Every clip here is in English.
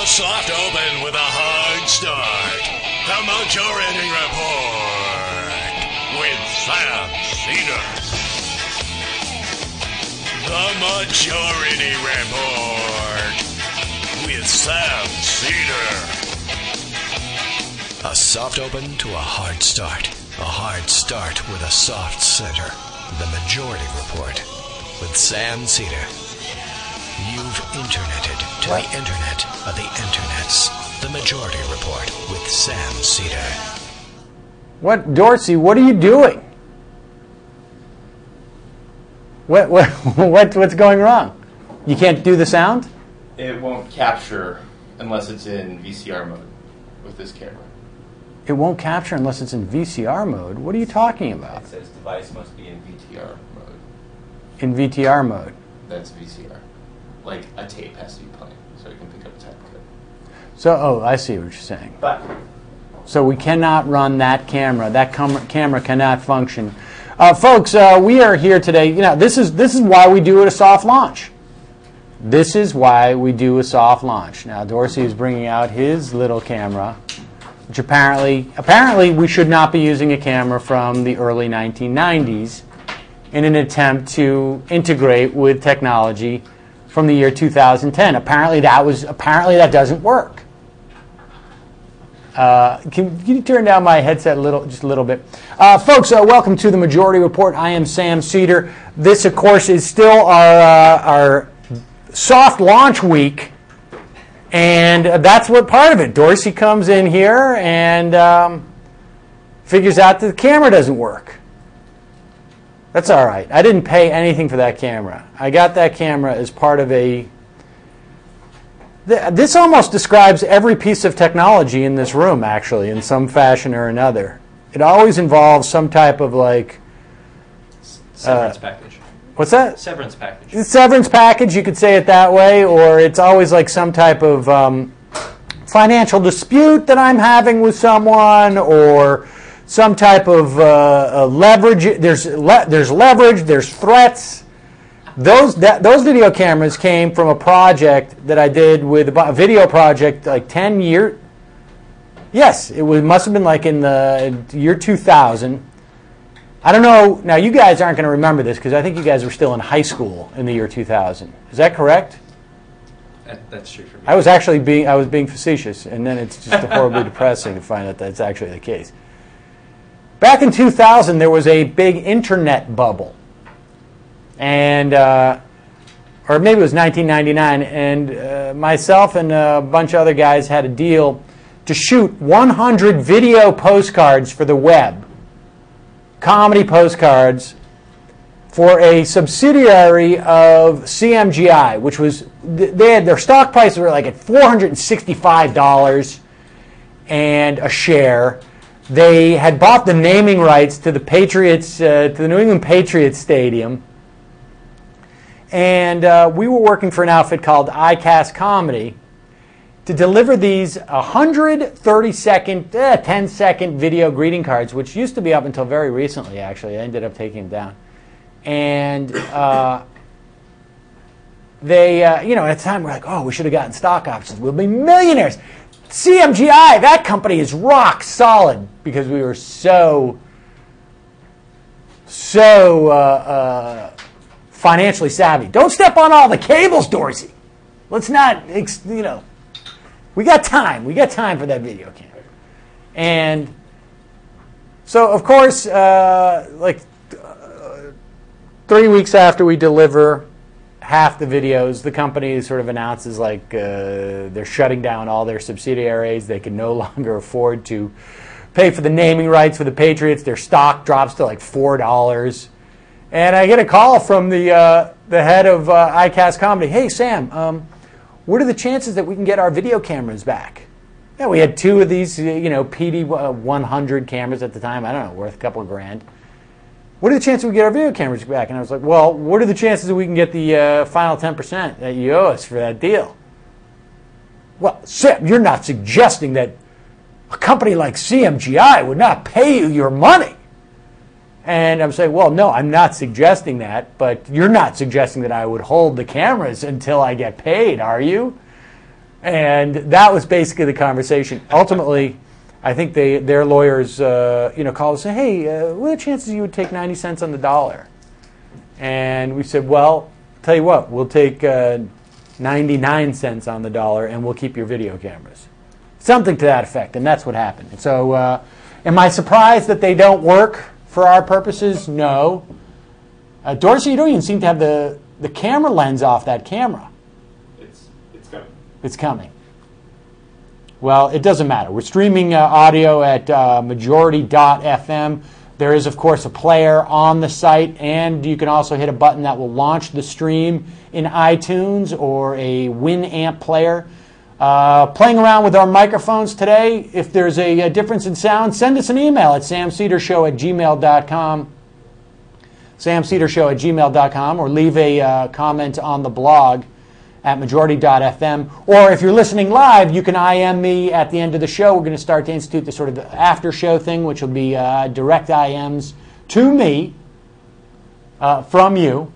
soft open with a hard start. The Majority Report with Sam Cedar. The Majority Report with Sam Cedar. A soft open to a hard start. A hard start with a soft center. The Majority Report with Sam Cedar. You've interneted to the internet of the internets. The Majority Report with Sam Cedar. What, Dorsey? What are you doing? What's going wrong? You can't do the sound? It won't capture unless it's in VCR mode with this camera. It won't capture unless it's in VCR mode. What are you talking about? It says device must be in VTR mode. In VTR mode? That's VCR. Like a tape has to be playing so it can pick up a type code. So, I see what you're saying. But so we cannot run that camera. That camera cannot function. Folks, we are here today. You know, this is why we do it a soft launch. This is why we do a soft launch. Now, Dorsey is bringing out his little camera, which apparently we should not be using a camera from the early 1990s in an attempt to integrate with technology from the year 2010. Apparently that doesn't work. Can you turn down my headset just a little bit? Folks, welcome to the Majority Report. I am Sam Cedar. This, of course, is still our soft launch week, and that's what part of it. Dorsey comes in here and figures out that the camera doesn't work. That's all right. I didn't pay anything for that camera. I got that camera as part of a... This almost describes every piece of technology in this room, actually, in some fashion or another. It always involves some type of, like... Severance package. What's that? Severance package. Severance package, you could say it that way, or it's always like some type of financial dispute that I'm having with someone, or some type of leverage. There's leverage. There's threats. Those video cameras came from a project that I did with a video project like 10 years. Yes, must have been like in the year 2000. I don't know. Now you guys aren't going to remember this because I think you guys were still in high school in the year 2000. Is that correct? That's true for me. I was being facetious, and then it's just horribly depressing to find out that's actually the case. Back in 2000, there was a big internet bubble, and or maybe it was 1999, and myself and a bunch of other guys had a deal to shoot 100 video postcards for the web, comedy postcards, for a subsidiary of CMGI, which was their stock prices were like at $465 and a share. They had bought the naming rights to the Patriots, to the New England Patriots Stadium, and we were working for an outfit called iCast Comedy to deliver these 130-second, 10-second video greeting cards, which used to be up until very recently, actually. I ended up taking them down. And they, at the time, we're like, oh, we should have gotten stock options. We'll be millionaires. CMGI, that company is rock solid, because we were so financially savvy. Don't step on all the cables, Dorsey. Let's not, we got time. We got time for that video camera. And so, of course, 3 weeks after we deliver half the videos, the company sort of announces they're shutting down all their subsidiaries. They can no longer afford to pay for the naming rights for the Patriots. Their stock drops to like $4. And I get a call from the head of iCast Comedy. Hey, Sam, what are the chances that we can get our video cameras back? Yeah, we had two of these, PD 100 cameras at the time. I don't know, worth a couple of grand. What are the chances we get our video cameras back? And I was like, well, what are the chances that we can get the final 10% that you owe us for that deal? Well, Sam, you're not suggesting that a company like CMGI would not pay you your money. And I'm saying, well, no, I'm not suggesting that, but you're not suggesting that I would hold the cameras until I get paid, are you? And that was basically the conversation. Ultimately, I think their lawyers, called and said, "Hey, what are the chances you would take 90 cents on the dollar?" And we said, "Well, tell you what, we'll take 99 cents on the dollar, and we'll keep your video cameras." Something to that effect, and that's what happened. And so, am I surprised that they don't work for our purposes? No. Dorsey, you don't even seem to have the camera lens off that camera. It's coming. It's coming. Well, it doesn't matter. We're streaming audio at majority.fm. There is, of course, a player on the site, and you can also hit a button that will launch the stream in iTunes or a Winamp player. Playing around with our microphones today. If there's a difference in sound, send us an email at samsedershow@gmail.com. samsedershow@gmail.com, or leave a comment on the blog at majority.fm. Or if you're listening live, you can IM me at the end of the show. We're going to start to institute the sort of after show thing, which will be direct IMs to me from you.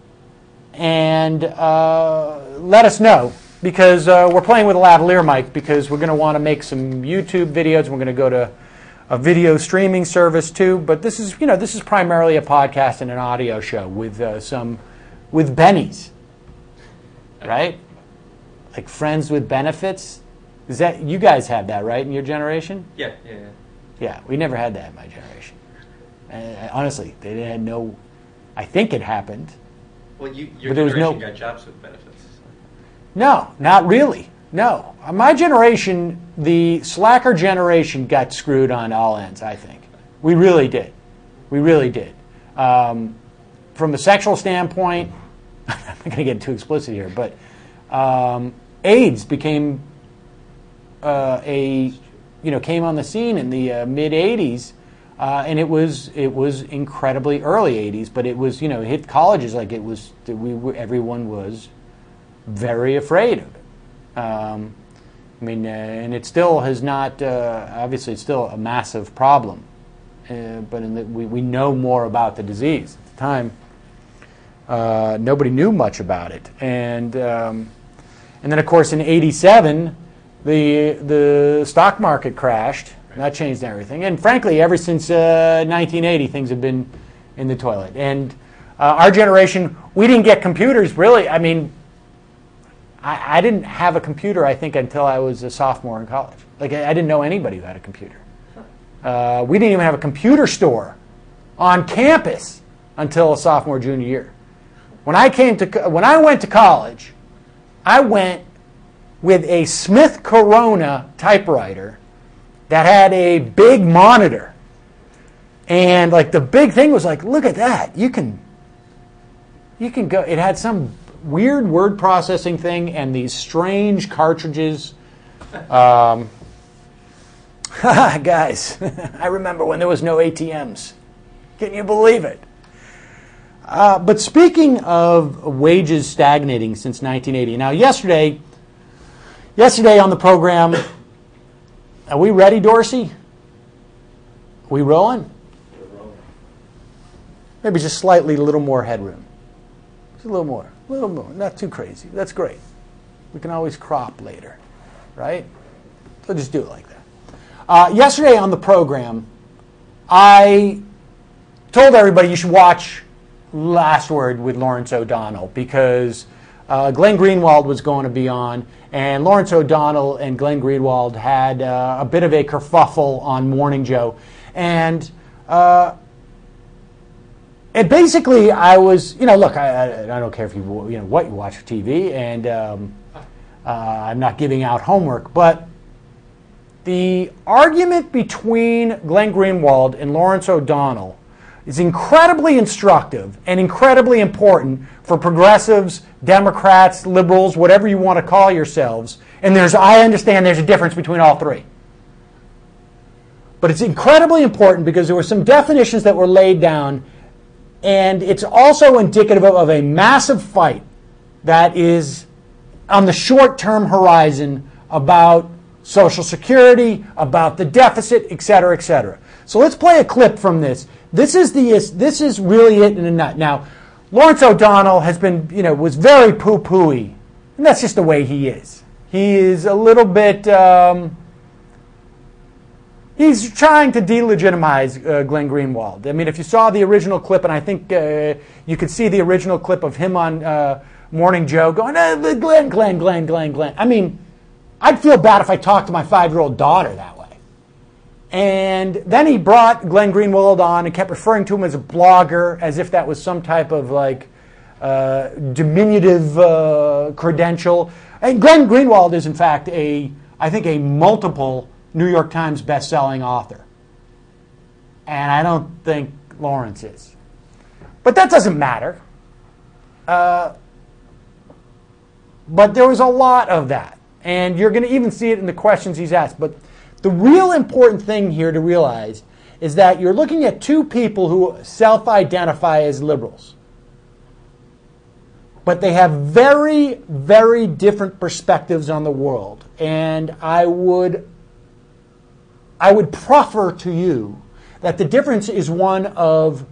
And let us know, because we're playing with a lavalier mic, because we're going to want to make some YouTube videos. We're going to go to a video streaming service too. But this is primarily a podcast and an audio show with bennies. Right? Like friends with benefits? Is that, you guys had that, right, in your generation? Yeah. Yeah, we never had that in my generation. Honestly, they had no, I think it happened. Well, your but there was generation got jobs with benefits. No, not really. No. My generation, the slacker generation, got screwed on all ends, I think. We really did. We really did. From a sexual standpoint, I'm not going to get too explicit here, but AIDS became came on the scene in the mid '80s, and it was incredibly early '80s, but it was, it hit colleges like it was. Everyone was very afraid of it. And it still has not. Obviously, it's still a massive problem, but we know more about the disease at the time. Nobody knew much about it, and then of course in '87 the stock market crashed. That changed everything, and frankly, ever since 1980, things have been in the toilet. And our generation, we didn't get computers really. I mean, I didn't have a computer, I think, until I was a sophomore in college. Like, I didn't know anybody who had a computer. We didn't even have a computer store on campus until a sophomore, junior year. When I went to college, I went with a Smith Corona typewriter that had a big monitor. And like the big thing was like, look at that. You can go. It had some weird word processing thing and these strange cartridges. Guys, I remember when there was no ATMs. Can you believe it? But speaking of wages stagnating since 1980, now yesterday on the program, are we ready, Dorsey? Are we rolling? We're rolling. Maybe just slightly a little more headroom. Just a little more, not too crazy. That's great. We can always crop later, right? So just do it like that. Yesterday on the program, I told everybody you should watch Last Word with Lawrence O'Donnell, because Glenn Greenwald was going to be on, and Lawrence O'Donnell and Glenn Greenwald had a bit of a kerfuffle on Morning Joe. And basically I was, look, I don't care if what you watch for TV, and I'm not giving out homework, but the argument between Glenn Greenwald and Lawrence O'Donnell is incredibly instructive and incredibly important for progressives, Democrats, liberals, whatever you want to call yourselves. And I understand there's a difference between all three. But it's incredibly important because there were some definitions that were laid down, and it's also indicative of a massive fight that is on the short-term horizon about Social Security, about the deficit, et cetera, et cetera. So let's play a clip from this. This is really it in a nut. Now, Lawrence O'Donnell has been, was very poo-pooey, and that's just the way he is. He is a little bit... he's trying to delegitimize Glenn Greenwald. I mean, if you saw the original clip, and I think you could see the original clip of him on Morning Joe going, Glenn. I mean, I'd feel bad if I talked to my 5-year-old daughter that way. And then he brought Glenn Greenwald on and kept referring to him as a blogger, as if that was some type of like diminutive credential. And Glenn Greenwald is, in fact, I think a multiple New York Times best-selling author. And I don't think Lawrence is. But that doesn't matter. But there was a lot of that. And you're going to even see it in the questions he's asked. But the real important thing here to realize is that you're looking at two people who self-identify as liberals. But they have very, very different perspectives on the world. And I would proffer to you that the difference is one of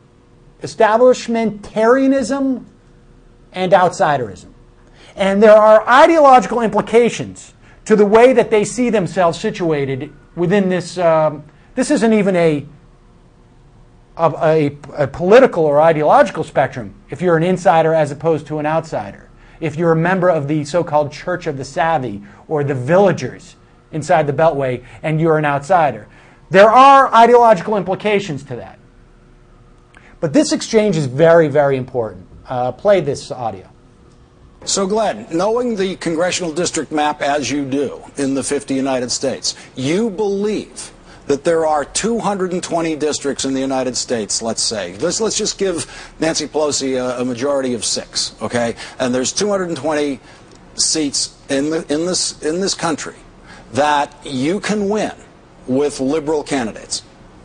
establishmentarianism and outsiderism. And there are ideological implications to the way that they see themselves situated within this. This isn't even a political or ideological spectrum if you're an insider as opposed to an outsider. If you're a member of the so-called Church of the Savvy or the Villagers inside the Beltway and you're an outsider. There are ideological implications to that. But this exchange is very, very important. Play this audio. So, Glenn, knowing the congressional district map as you do in the 50 United States, you believe that there are 220 districts in the United States, let's say. Let's just give Nancy Pelosi a majority of 6, okay? And there's 220 seats in this country that you can win with liberal candidates.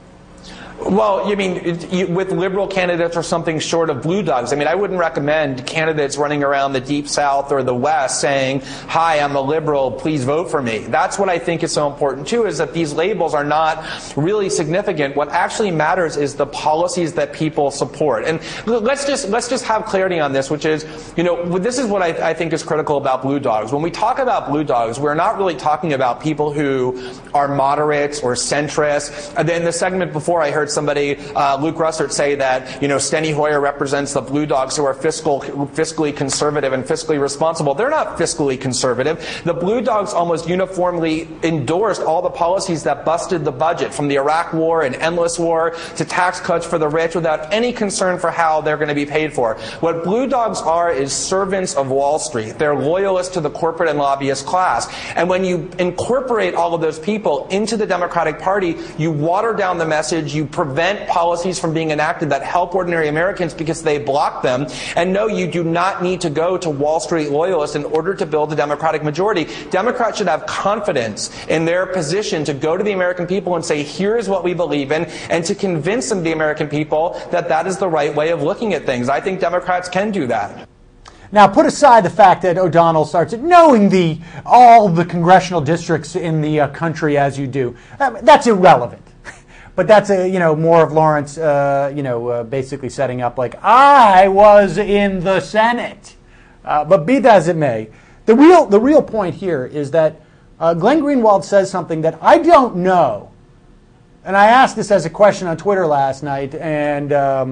Well, you mean with liberal candidates or something short of blue dogs? I mean, I wouldn't recommend candidates running around the Deep South or the West saying, hi, I'm a liberal, please vote for me. That's what I think is so important, too, is that these labels are not really significant. What actually matters is the policies that people support. And let's just have clarity on this, which is, this is what I think is critical about blue dogs. When we talk about blue dogs, we're not really talking about people who are moderates or centrists. And then the segment before, I heard somebody, Luke Russert, say that Steny Hoyer represents the blue dogs who are fiscally conservative and fiscally responsible. They're not fiscally conservative. The blue dogs almost uniformly endorsed all the policies that busted the budget, from the Iraq War and endless war to tax cuts for the rich, without any concern for how they're going to be paid for. What blue dogs are is servants of Wall Street. They're loyalists to the corporate and lobbyist class. And when you incorporate all of those people into the Democratic Party, you water down the message, you prevent policies from being enacted that help ordinary Americans because they block them. And no, you do not need to go to Wall Street loyalists in order to build a Democratic majority. Democrats should have confidence in their position to go to the American people and say, here's what we believe in, and to convince them, the American people, that that is the right way of looking at things. I think Democrats can do that. Now, put aside the fact that O'Donnell starts knowing all the congressional districts in the country as you do. That's irrelevant. But that's more of Lawrence, basically setting up like, I was in the Senate. But be that as it may, the real point here is that Glenn Greenwald says something that I don't know. And I asked this as a question on Twitter last night, and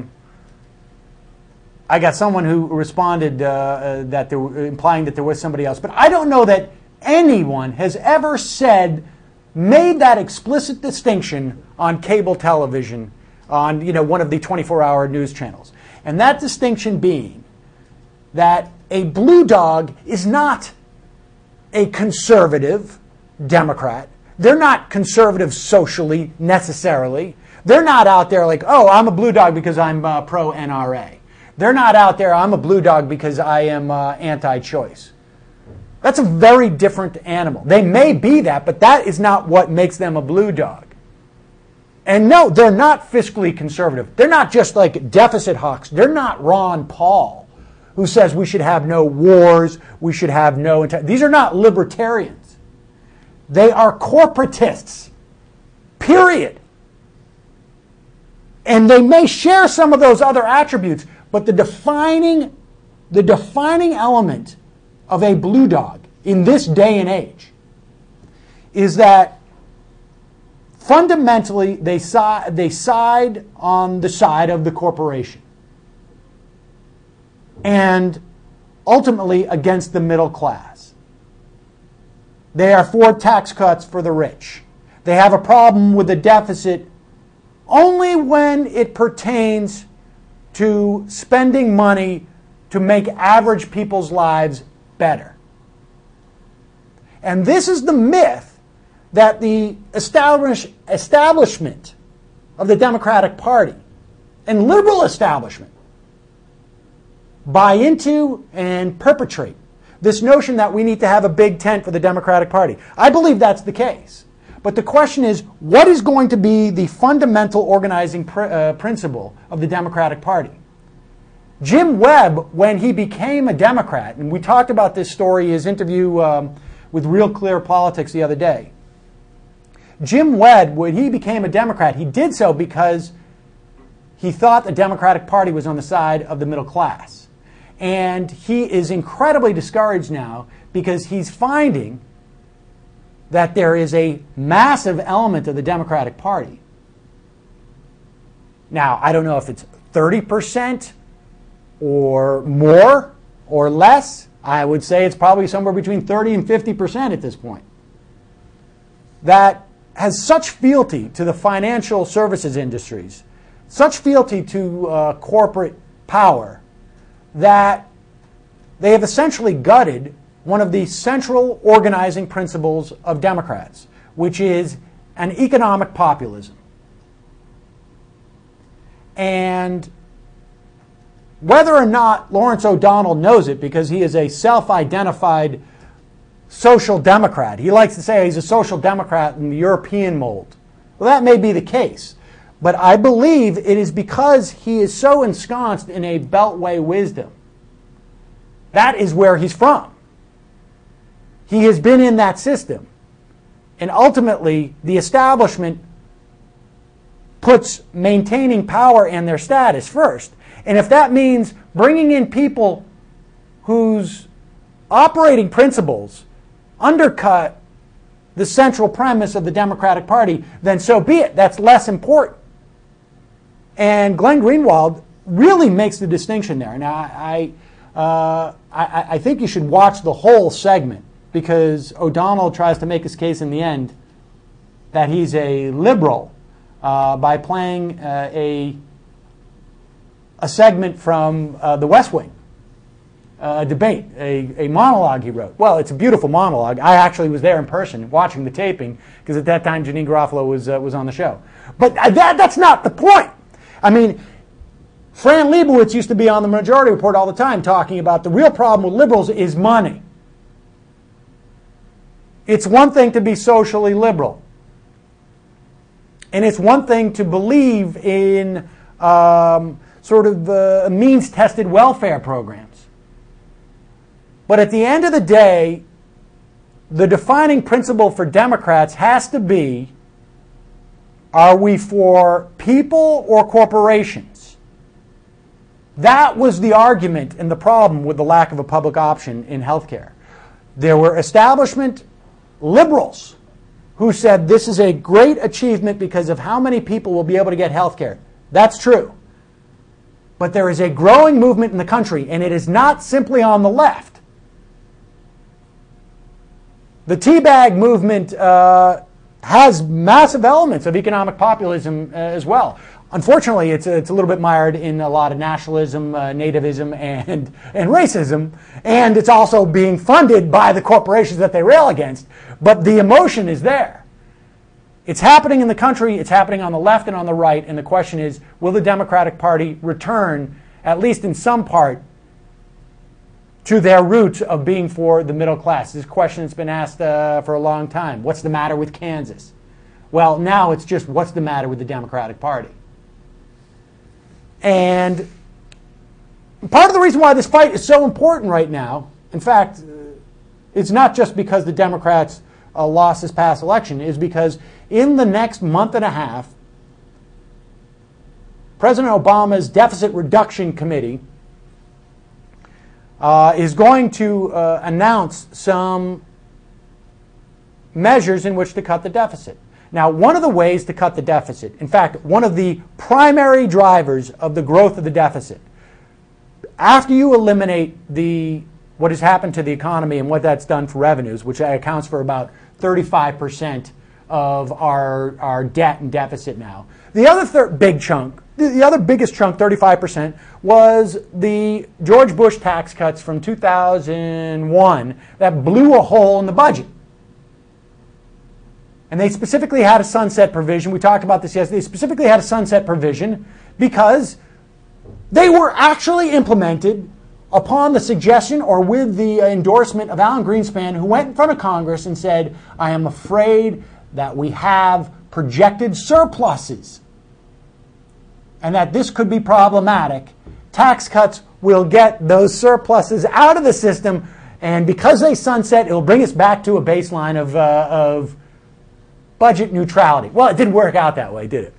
I got someone who responded that implying that there was somebody else. But I don't know that anyone has ever made that explicit distinction on cable television, on one of the 24-hour news channels. And that distinction being that a blue dog is not a conservative Democrat. They're not conservative socially necessarily. They're not out there like, oh, I'm a blue dog because I'm pro-NRA. They're not out there, I'm a blue dog because I am anti-choice. That's a very different animal. They may be that, but that is not what makes them a blue dog. And no, they're not fiscally conservative. They're not just like deficit hawks. They're not Ron Paul, who says we should have no wars, we should have no... These are not libertarians. They are corporatists. Period. And they may share some of those other attributes, but the defining element of a blue dog in this day and age is that fundamentally they side on the side of the corporation and ultimately against the middle class. They are for tax cuts for the rich. They have a problem with the deficit only when it pertains to spending money to make average people's lives better. And this is the myth that the establishment of the Democratic Party and liberal establishment buy into and perpetrate. This notion that we need to have a big tent for the Democratic Party. I believe that's the case. But the question is, what is going to be the fundamental organizing principle of the Democratic Party? Jim Webb, when he became a Democrat, and we talked about this story, his interview with Real Clear Politics the other day. Jim Webb, when he became a Democrat, he did so because he thought the Democratic Party was on the side of the middle class. And he is incredibly discouraged now because he's finding that there is a massive element of the Democratic Party. Now, I don't know if it's 30% or more or less. I would say it's probably somewhere between 30 and 50% at this point. That has such fealty to the financial services industries, such fealty to corporate power, that they have essentially gutted one of the central organizing principles of Democrats, which is an economic populism. And whether or not Lawrence O'Donnell knows it, because he is a self-identified social democrat, he likes to say he's a social democrat in the European mold. Well, that may be the case. But I believe it is because he is so ensconced in a beltway wisdom. That is where he's from. He has been in that system. And ultimately, the establishment puts maintaining power and their status first. And if that means bringing in people whose operating principles undercut the central premise of the Democratic Party, then so be it. That's less important. And Glenn Greenwald really makes the distinction there. Now, I think you should watch the whole segment, because O'Donnell tries to make his case in the end that he's a liberal by playing a segment from The West Wing, a debate, a monologue he wrote. Well, it's a beautiful monologue. I actually was there in person watching the taping, because at that time Janine Garofalo was on the show. But that's not the point. I mean, Fran Lebowitz used to be on the Majority Report all the time talking about the real problem with liberals is money. It's one thing to be socially liberal. And it's one thing to believe in means-tested welfare programs. But at the end of the day, the defining principle for Democrats has to be, are we for people or corporations? That was the argument and the problem with the lack of a public option in healthcare. There were establishment liberals who said this is a great achievement because of how many people will be able to get healthcare. That's true. But there is a growing movement in the country, and it is not simply on the left. The teabag movement has massive elements of economic populism as well. Unfortunately, it's a little bit mired in a lot of nationalism, nativism, and racism, and it's also being funded by the corporations that they rail against. But the emotion is there. It's happening in the country, it's happening on the left and on the right, and the question is, will the Democratic Party return, at least in some part, to their roots of being for the middle class? This question has been asked for a long time. What's the matter with Kansas? Well, now it's just what's the matter with the Democratic Party? And part of the reason why this fight is so important right now, in fact, it's not just because the Democrats lost this past election, is because in the next month and a half, President Obama's Deficit Reduction Committee is going to announce some measures in which to cut the deficit. Now, one of the ways to cut the deficit, in fact, one of the primary drivers of the growth of the deficit, after you eliminate what has happened to the economy and what that's done for revenues, which accounts for about 35% of our debt and deficit now. The other big chunk, the other biggest chunk, 35%, was the George Bush tax cuts from 2001 that blew a hole in the budget. And they specifically had a sunset provision. We talked about this yesterday. They specifically had a sunset provision because they were actually implemented upon the suggestion or with the endorsement of Alan Greenspan, who went in front of Congress and said, I am afraid that we have projected surpluses and that this could be problematic. Tax cuts will get those surpluses out of the system, and because they sunset, it will bring us back to a baseline of budget neutrality. Well, it didn't work out that way, did it?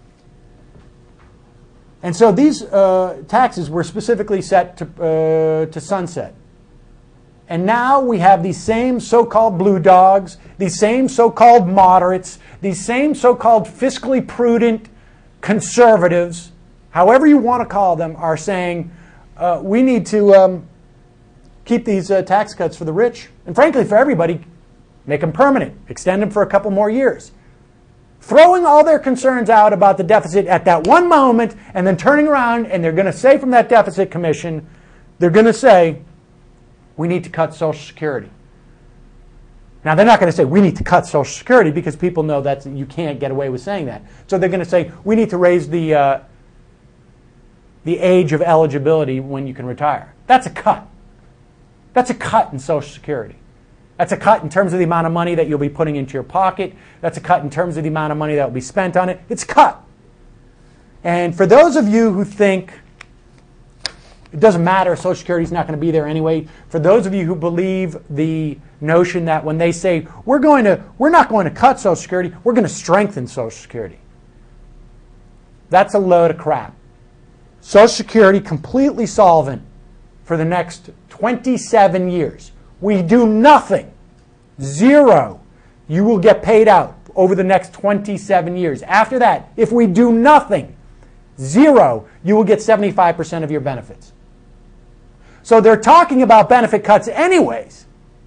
And so these taxes were specifically set to sunset. And now we have these same so-called blue dogs, these same so-called moderates, these same so-called fiscally prudent conservatives, however you want to call them, are saying we need to keep these tax cuts for the rich, and frankly for everybody, make them permanent, extend them for a couple more years. Throwing all their concerns out about the deficit at that one moment and then turning around and they're going to say from that deficit commission, they're going to say, we need to cut Social Security. Now, they're not going to say, we need to cut Social Security, because people know that you can't get away with saying that. So they're going to say, we need to raise the age of eligibility when you can retire. That's a cut. That's a cut in Social Security. That's a cut in terms of the amount of money that you'll be putting into your pocket. That's a cut in terms of the amount of money that will be spent on it. It's cut. And for those of you who think it doesn't matter, Social Security is not going to be there anyway, for those of you who believe the notion that when they say, we're not going to cut Social Security, we're going to strengthen Social Security, that's a load of crap. Social Security completely solvent for the next 27 years. We do nothing, zero, you will get paid out over the next 27 years. After that, if we do nothing, zero, you will get 75% of your benefits. So they're talking about benefit cuts anyways.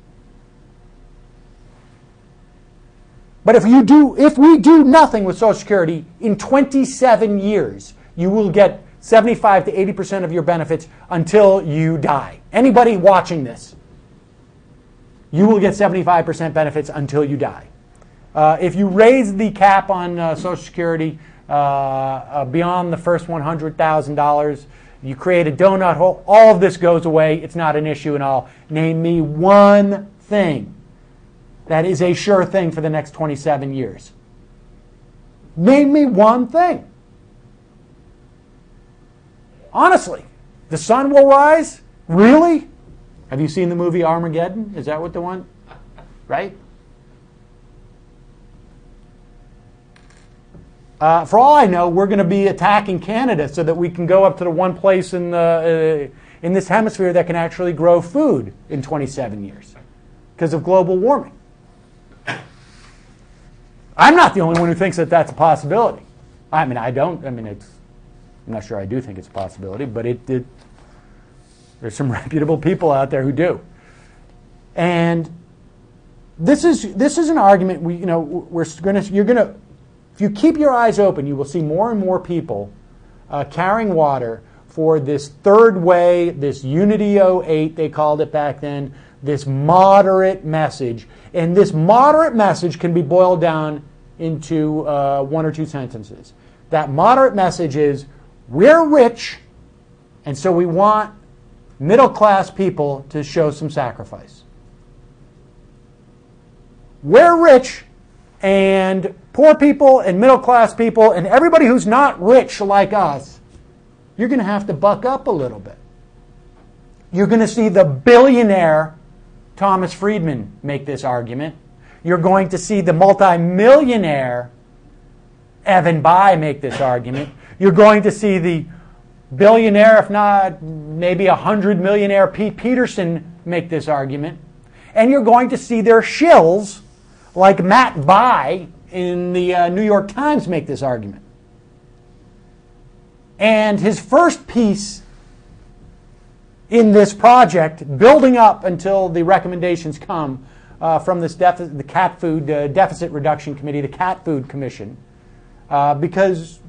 But if we do nothing with Social Security, in 27 years, you will get 75 to 80% of your benefits until you die. Anybody watching this, you will get 75% benefits until you die. If you raise the cap on Social Security beyond the first $100,000, you create a donut hole, all of this goes away. It's not an issue at all. Name me one thing that is a sure thing for the next 27 years. Name me one thing. Honestly, the sun will rise? Really? Have you seen the movie Armageddon? Is that what the one? Right? For all I know, we're going to be attacking Canada so that we can go up to the one place in this hemisphere that can actually grow food in 27 years because of global warming. I'm not the only one who thinks that that's a possibility. I'm not sure I do think it's a possibility, but there's some reputable people out there who do. And this is an argument if you keep your eyes open, you will see more and more people carrying water for this third way, this Unity 08, they called it back then, this moderate message. And this moderate message can be boiled down into one or two sentences. That moderate message is, we're rich, and so we want middle-class people to show some sacrifice. We're rich, and poor people and middle-class people and everybody who's not rich like us, you're going to have to buck up a little bit. You're going to see the billionaire Thomas Friedman make this argument. You're going to see the multimillionaire Evan Bayh make this argument. You're going to see the billionaire, if not maybe 100 millionaire Pete Peterson make this argument. And you're going to see their shills like Matt Bai in the New York Times make this argument. And his first piece in this project, building up until the recommendations come from this the Cat Food Deficit Reduction Committee, the Cat Food Commission, because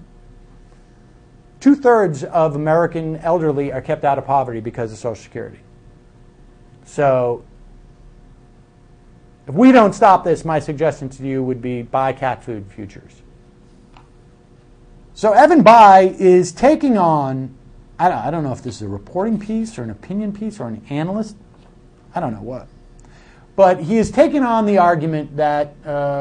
2/3 of American elderly are kept out of poverty because of Social Security. So if we don't stop this, my suggestion to you would be buy cat food futures. So Evan Bai is taking on, I don't know if this is a reporting piece or an opinion piece or an analyst. I don't know what. But he is taking on the argument that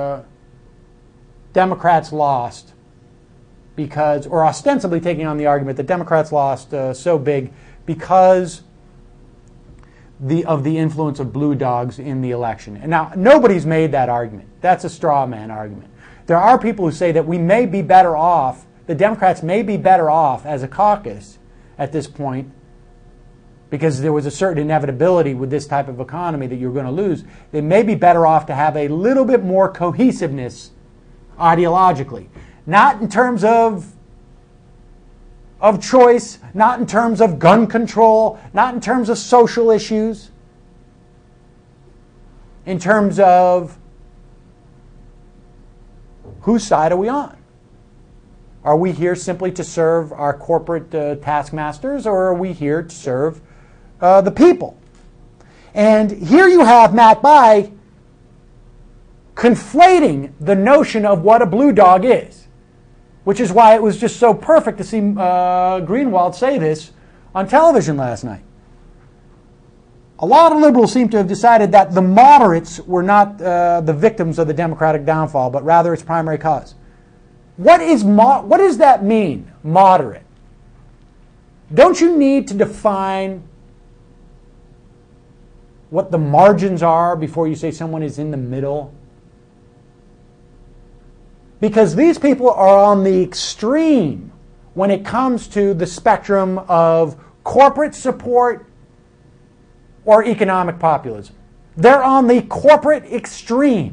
Democrats lost because, or ostensibly taking on the argument that Democrats lost so big because of the influence of blue dogs in the election. And now, nobody's made that argument. That's a straw man argument. There are people who say that we may be better off, the Democrats may be better off as a caucus at this point, because there was a certain inevitability with this type of economy that you're going to lose. They may be better off to have a little bit more cohesiveness ideologically. Not in terms of choice, not in terms of gun control, not in terms of social issues, in terms of whose side are we on? Are we here simply to serve our corporate taskmasters, or are we here to serve the people? And here you have Matt Bai conflating the notion of what a blue dog is, which is why it was just so perfect to see Greenwald say this on television last night. A lot of liberals seem to have decided that the moderates were not the victims of the Democratic downfall, but rather its primary cause. What does that mean, moderate? Don't you need to define what the margins are before you say someone is in the middle? Because these people are on the extreme when it comes to the spectrum of corporate support or economic populism. They're on the corporate extreme.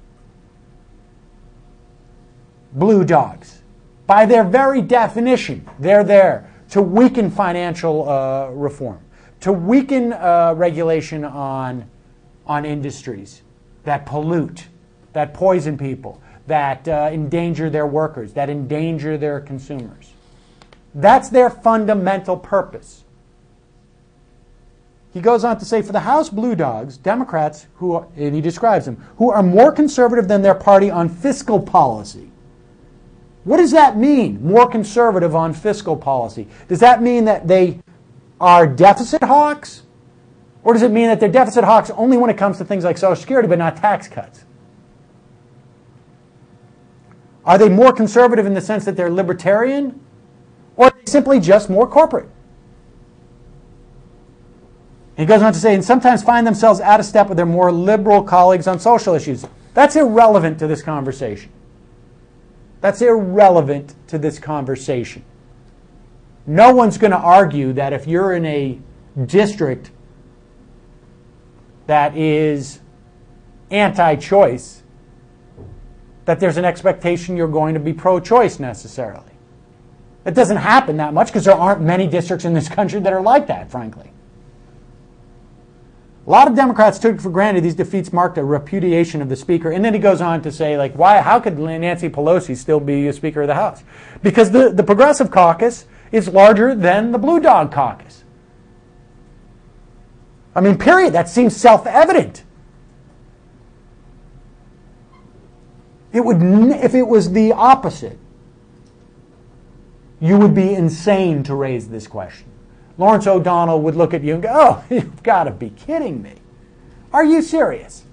Blue dogs. By their very definition, they're there to weaken financial reform, to weaken regulation on industries that pollute, that poison people, that endanger their workers, that endanger their consumers. That's their fundamental purpose. He goes on to say, for the House Blue Dogs, Democrats, and he describes them, who are more conservative than their party on fiscal policy. What does that mean, more conservative on fiscal policy? Does that mean that they are deficit hawks? Or does it mean that they're deficit hawks only when it comes to things like Social Security, but not tax cuts? Are they more conservative in the sense that they're libertarian? Or are they simply just more corporate? He goes on to say, and sometimes find themselves out of step with their more liberal colleagues on social issues. That's irrelevant to this conversation. That's irrelevant to this conversation. No one's going to argue that if you're in a district that is anti-choice, that there's an expectation you're going to be pro-choice necessarily. It doesn't happen that much because there aren't many districts in this country that are like that, frankly. A lot of Democrats took for granted these defeats marked a repudiation of the Speaker. And then he goes on to say, like, how could Nancy Pelosi still be a Speaker of the House? Because the Progressive Caucus is larger than the Blue Dog Caucus. I mean, period. That seems self-evident. If it was the opposite, you would be insane to raise this question. Lawrence O'Donnell would look at you and go, oh, you've got to be kidding me. Are you serious?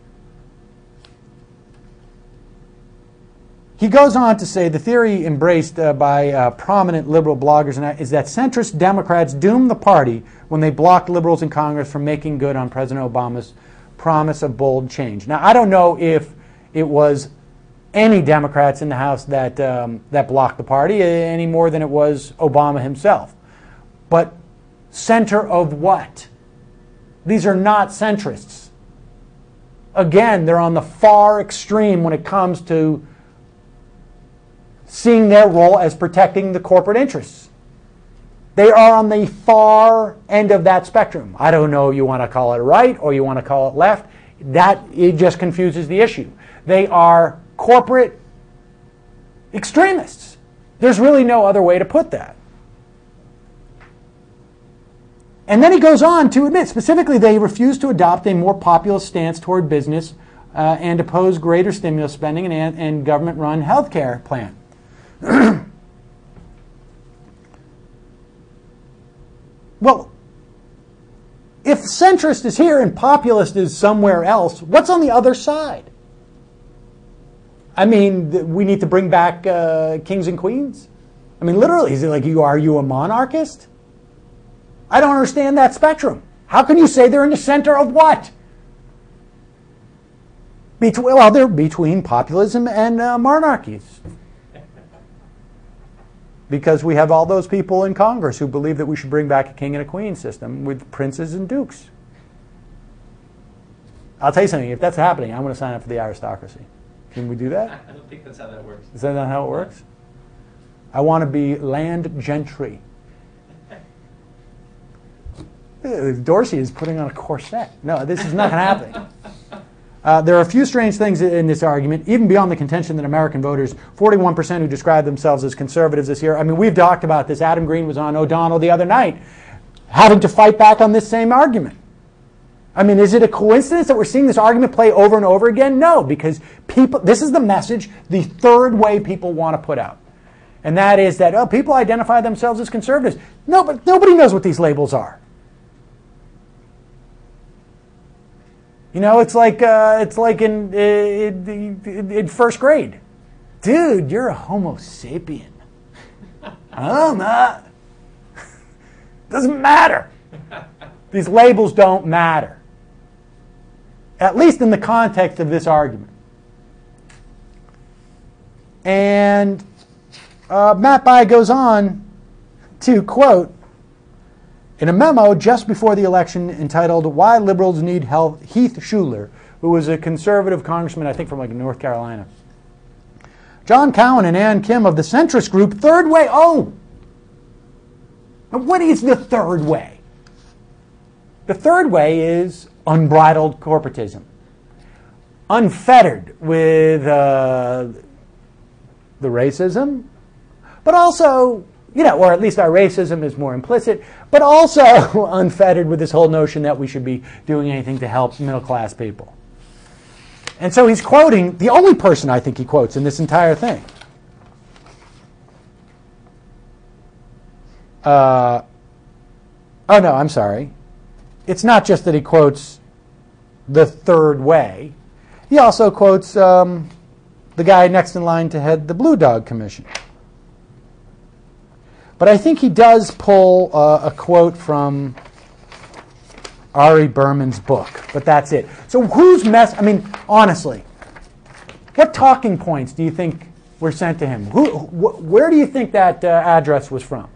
He goes on to say the theory embraced by prominent liberal bloggers is that centrist Democrats doomed the party when they blocked liberals in Congress from making good on President Obama's promise of bold change. Now, I don't know if it was any Democrats in the House that blocked the party any more than it was Obama himself. But center of what? These are not centrists. Again, they're on the far extreme when it comes to seeing their role as protecting the corporate interests. They are on the far end of that spectrum. I don't know if you want to call it right or you want to call it left. It just confuses the issue. They are corporate extremists. There's really no other way to put that. And then he goes on to admit, specifically, they refuse to adopt a more populist stance toward business and oppose greater stimulus spending and government-run health care plan. Well, if centrist is here and populist is somewhere else, what's on the other side? I mean, we need to bring back kings and queens? I mean, literally, is it like, are you a monarchist? I don't understand that spectrum. How can you say they're in the center of what? Well, they're between populism and monarchies. Because we have all those people in Congress who believe that we should bring back a king and a queen system with princes and dukes. I'll tell you something, if that's happening, I'm going to sign up for the aristocracy. Can we do that? I don't think that's how that works. Is that not how it works? I want to be land gentry. Dorsey is putting on a corset. No, this is not happening. There are a few strange things in this argument, even beyond the contention that American voters, 41% who describe themselves as conservatives this year. I mean, we've talked about this. Adam Green was on O'Donnell the other night, having to fight back on this same argument. I mean, is it a coincidence that we're seeing this argument play over and over again? No, because this is the message, the third way people want to put out. And that is that, people identify themselves as conservatives. No, but nobody knows what these labels are. You know, it's like in first grade. Dude, you're a Homo sapien. I'm not. Doesn't matter. These labels don't matter. At least in the context of this argument. And Matt Bai goes on to quote, in a memo just before the election entitled Why Liberals Need Help, Heath Shuler, who was a conservative congressman, I think from like North Carolina. John Cowan and Ann Kim of the centrist group, Third Way. Oh! Now what is the third way? The third way is unbridled corporatism. Unfettered with the racism, but also, or at least our racism is more implicit, but also unfettered with this whole notion that we should be doing anything to help middle-class people. And so he's quoting the only person I think he quotes in this entire thing. Oh, no, I'm sorry. It's not just that he quotes the third way. He also quotes the guy next in line to head the Blue Dog Commission. But I think he does pull a quote from Ari Berman's book, but that's it. So honestly, what talking points do you think were sent to him? Where do you think that address was from?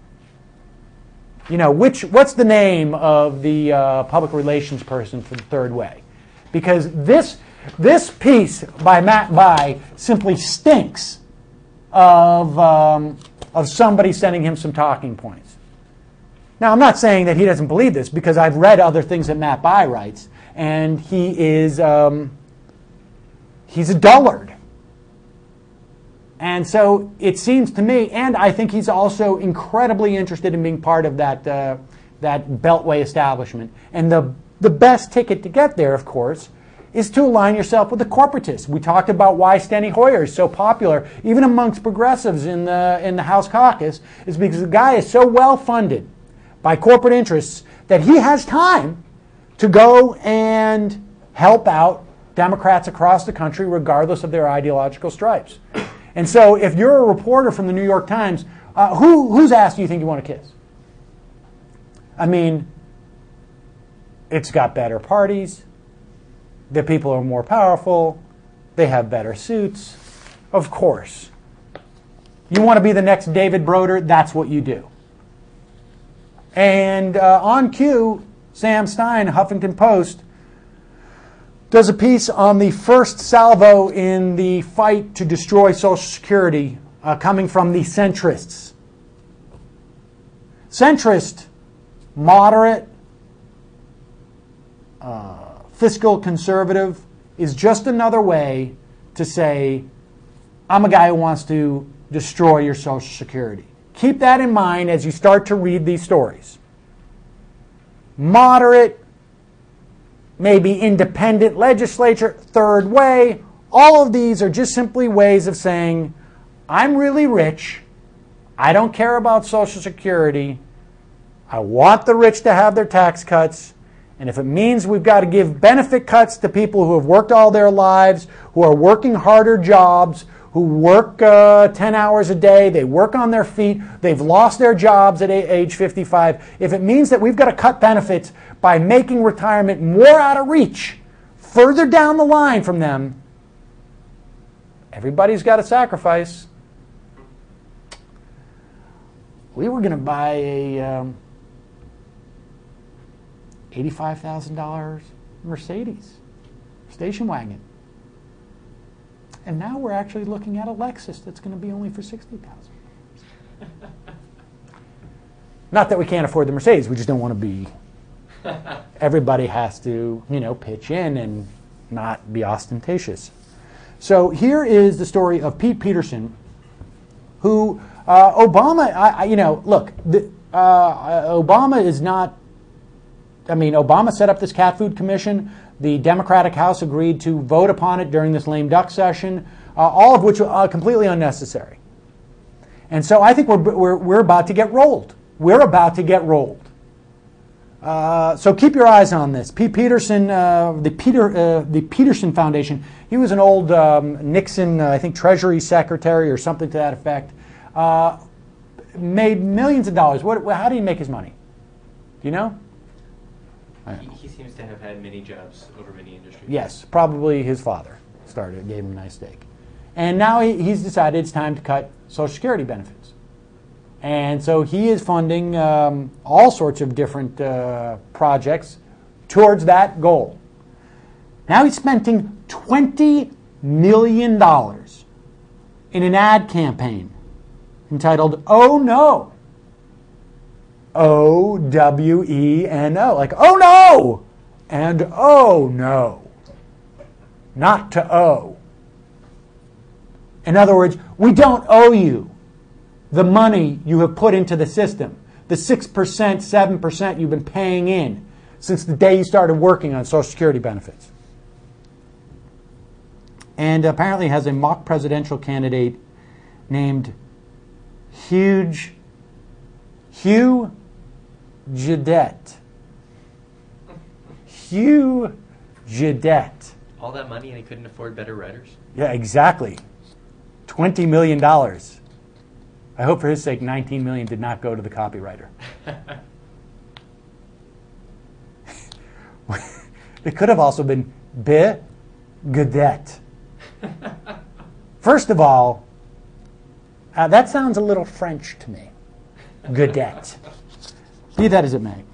What's the name of the public relations person for the Third Way? Because this piece by Matt Bai simply stinks of somebody sending him some talking points. Now, I'm not saying that he doesn't believe this, because I've read other things that Matt Bai writes, and he's a dullard. And so it seems to me, and I think he's also incredibly interested in being part of that Beltway establishment. And the best ticket to get there, of course, is to align yourself with the corporatists. We talked about why Steny Hoyer is so popular, even amongst progressives in the House caucus, is because the guy is so well funded by corporate interests that he has time to go and help out Democrats across the country, regardless of their ideological stripes. And so, if you're a reporter from the New York Times, whose ass do you think you want to kiss? I mean, it's got better parties. The people are more powerful. They have better suits. Of course. You want to be the next David Broder? That's what you do. And on cue, Sam Stein, Huffington Post, does a piece on the first salvo in the fight to destroy Social Security coming from the centrists. Centrist, moderate, fiscal conservative is just another way to say, I'm a guy who wants to destroy your Social Security. Keep that in mind as you start to read these stories. Moderate, maybe independent legislature, third way, all of these are just simply ways of saying, I'm really rich, I don't care about Social Security, I want the rich to have their tax cuts, and if it means we've got to give benefit cuts to people who have worked all their lives, who are working harder jobs, who work 10 hours a day, they work on their feet, they've lost their jobs at age 55. If it means that we've got to cut benefits by making retirement more out of reach, further down the line from them, everybody's got to sacrifice. We were going to buy a $85,000 Mercedes station wagon. And now we're actually looking at a Lexus that's going to be only for $60,000. Not that we can't afford the Mercedes, we just don't want to be. Everybody has to, pitch in and not be ostentatious. So here is the story of Pete Peterson, who Obama. Obama is not. Obama set up this cat food commission. The Democratic House agreed to vote upon it during this lame duck session, all of which are completely unnecessary. And so I think we're about to get rolled. We're about to get rolled. So keep your eyes on this. Pete Peterson, the Peterson Foundation. He was an old Nixon, I think, Treasury Secretary or something to that effect. Made millions of dollars. How did he make his money? Do you know? He seems to have had many jobs over many industries. Yes, probably his father gave him a nice steak. And now he's decided it's time to cut Social Security benefits. And so he is funding all sorts of different projects towards that goal. Now he's spending $20 million in an ad campaign entitled Oh No. O-W-E-N-O. Like, oh no! And oh no. Not to owe. In other words, we don't owe you the money you have put into the system. The 6%, 7% you've been paying in since the day you started working on Social Security benefits. And apparently has a mock presidential candidate named Hugh Jadette. Hugh Jadette. All that money and he couldn't afford better writers? Yeah, exactly. $20 million. I hope for his sake $19 million did not go to the copywriter. It could have also been Gadette. First of all, that sounds a little French to me. Gadette. Be that as it may.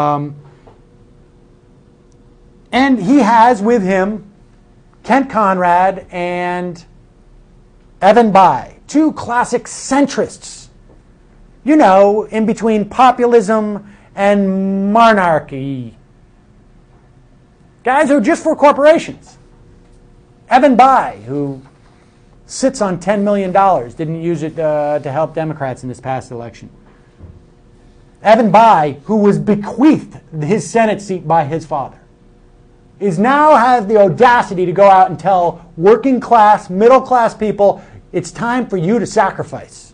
And he has with him Kent Conrad and Evan Bayh, two classic centrists. In between populism and monarchy. Guys who are just for corporations. Evan Bayh, who sits on $10 million, didn't use it to help Democrats in this past election. Evan Bayh, who was bequeathed his Senate seat by his father, now has the audacity to go out and tell working class, middle class people, it's time for you to sacrifice.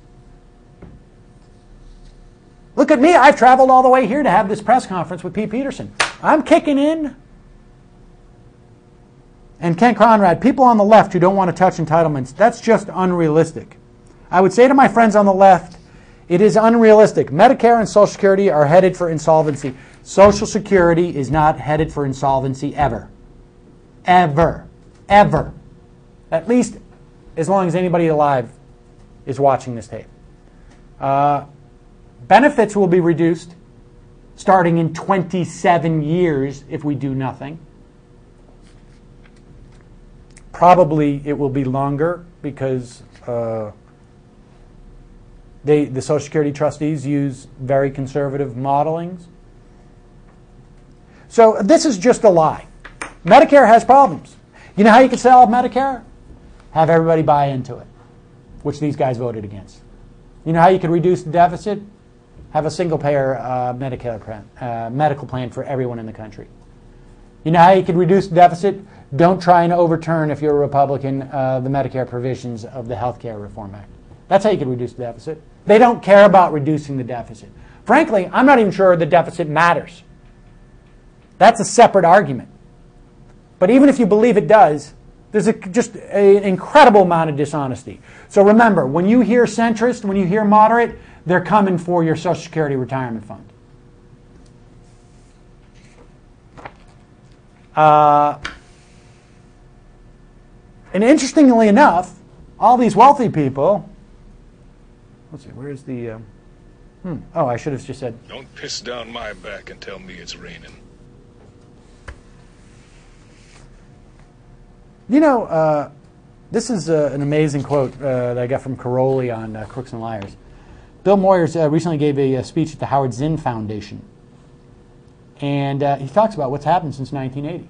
Look at me, I've traveled all the way here to have this press conference with Pete Peterson. I'm kicking in. And Kent Conrad, people on the left who don't want to touch entitlements, that's just unrealistic. I would say to my friends on the left, it is unrealistic. Medicare and Social Security are headed for insolvency. Social Security is not headed for insolvency ever. Ever. Ever. At least as long as anybody alive is watching this tape. Benefits will be reduced starting in 27 years if we do nothing. Probably it will be longer because the Social Security trustees use very conservative modelings. So this is just a lie. Medicare has problems. You know how you can solve Medicare? Have everybody buy into it, which these guys voted against. You know how you could reduce the deficit? Have a single-payer medical plan for everyone in the country. You know how you could reduce the deficit? Don't try and overturn, if you're a Republican, the Medicare provisions of the Health Care Reform Act. That's how you could reduce the deficit. They don't care about reducing the deficit. Frankly, I'm not even sure the deficit matters. That's a separate argument. But even if you believe it does, there's just an incredible amount of dishonesty. So remember, when you hear centrist, when you hear moderate, they're coming for your Social Security retirement fund. And interestingly enough, all these wealthy people, let's see, where's the, oh, I should have just said. Don't piss down my back and tell me it's raining. You know, this is an amazing quote that I got from Caroli on Crooks and Liars. Bill Moyers recently gave a speech at the Howard Zinn Foundation. And he talks about what's happened since 1980.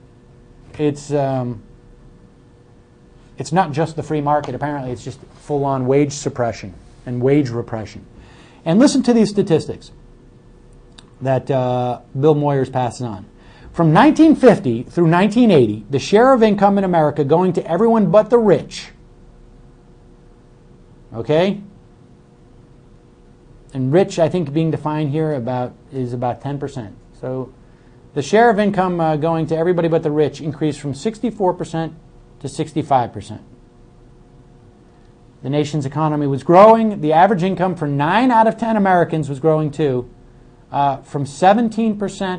It's not just the free market. Apparently, it's just full-on wage suppression and wage repression. And listen to these statistics that Bill Moyers passes on. From 1950 through 1980, the share of income in America going to everyone but the rich, okay? And rich, I think, being defined here is about 10%. So the share of income going to everybody but the rich increased from 64% to 65%. The nation's economy was growing. The average income for 9 out of 10 Americans was growing too, from $17,000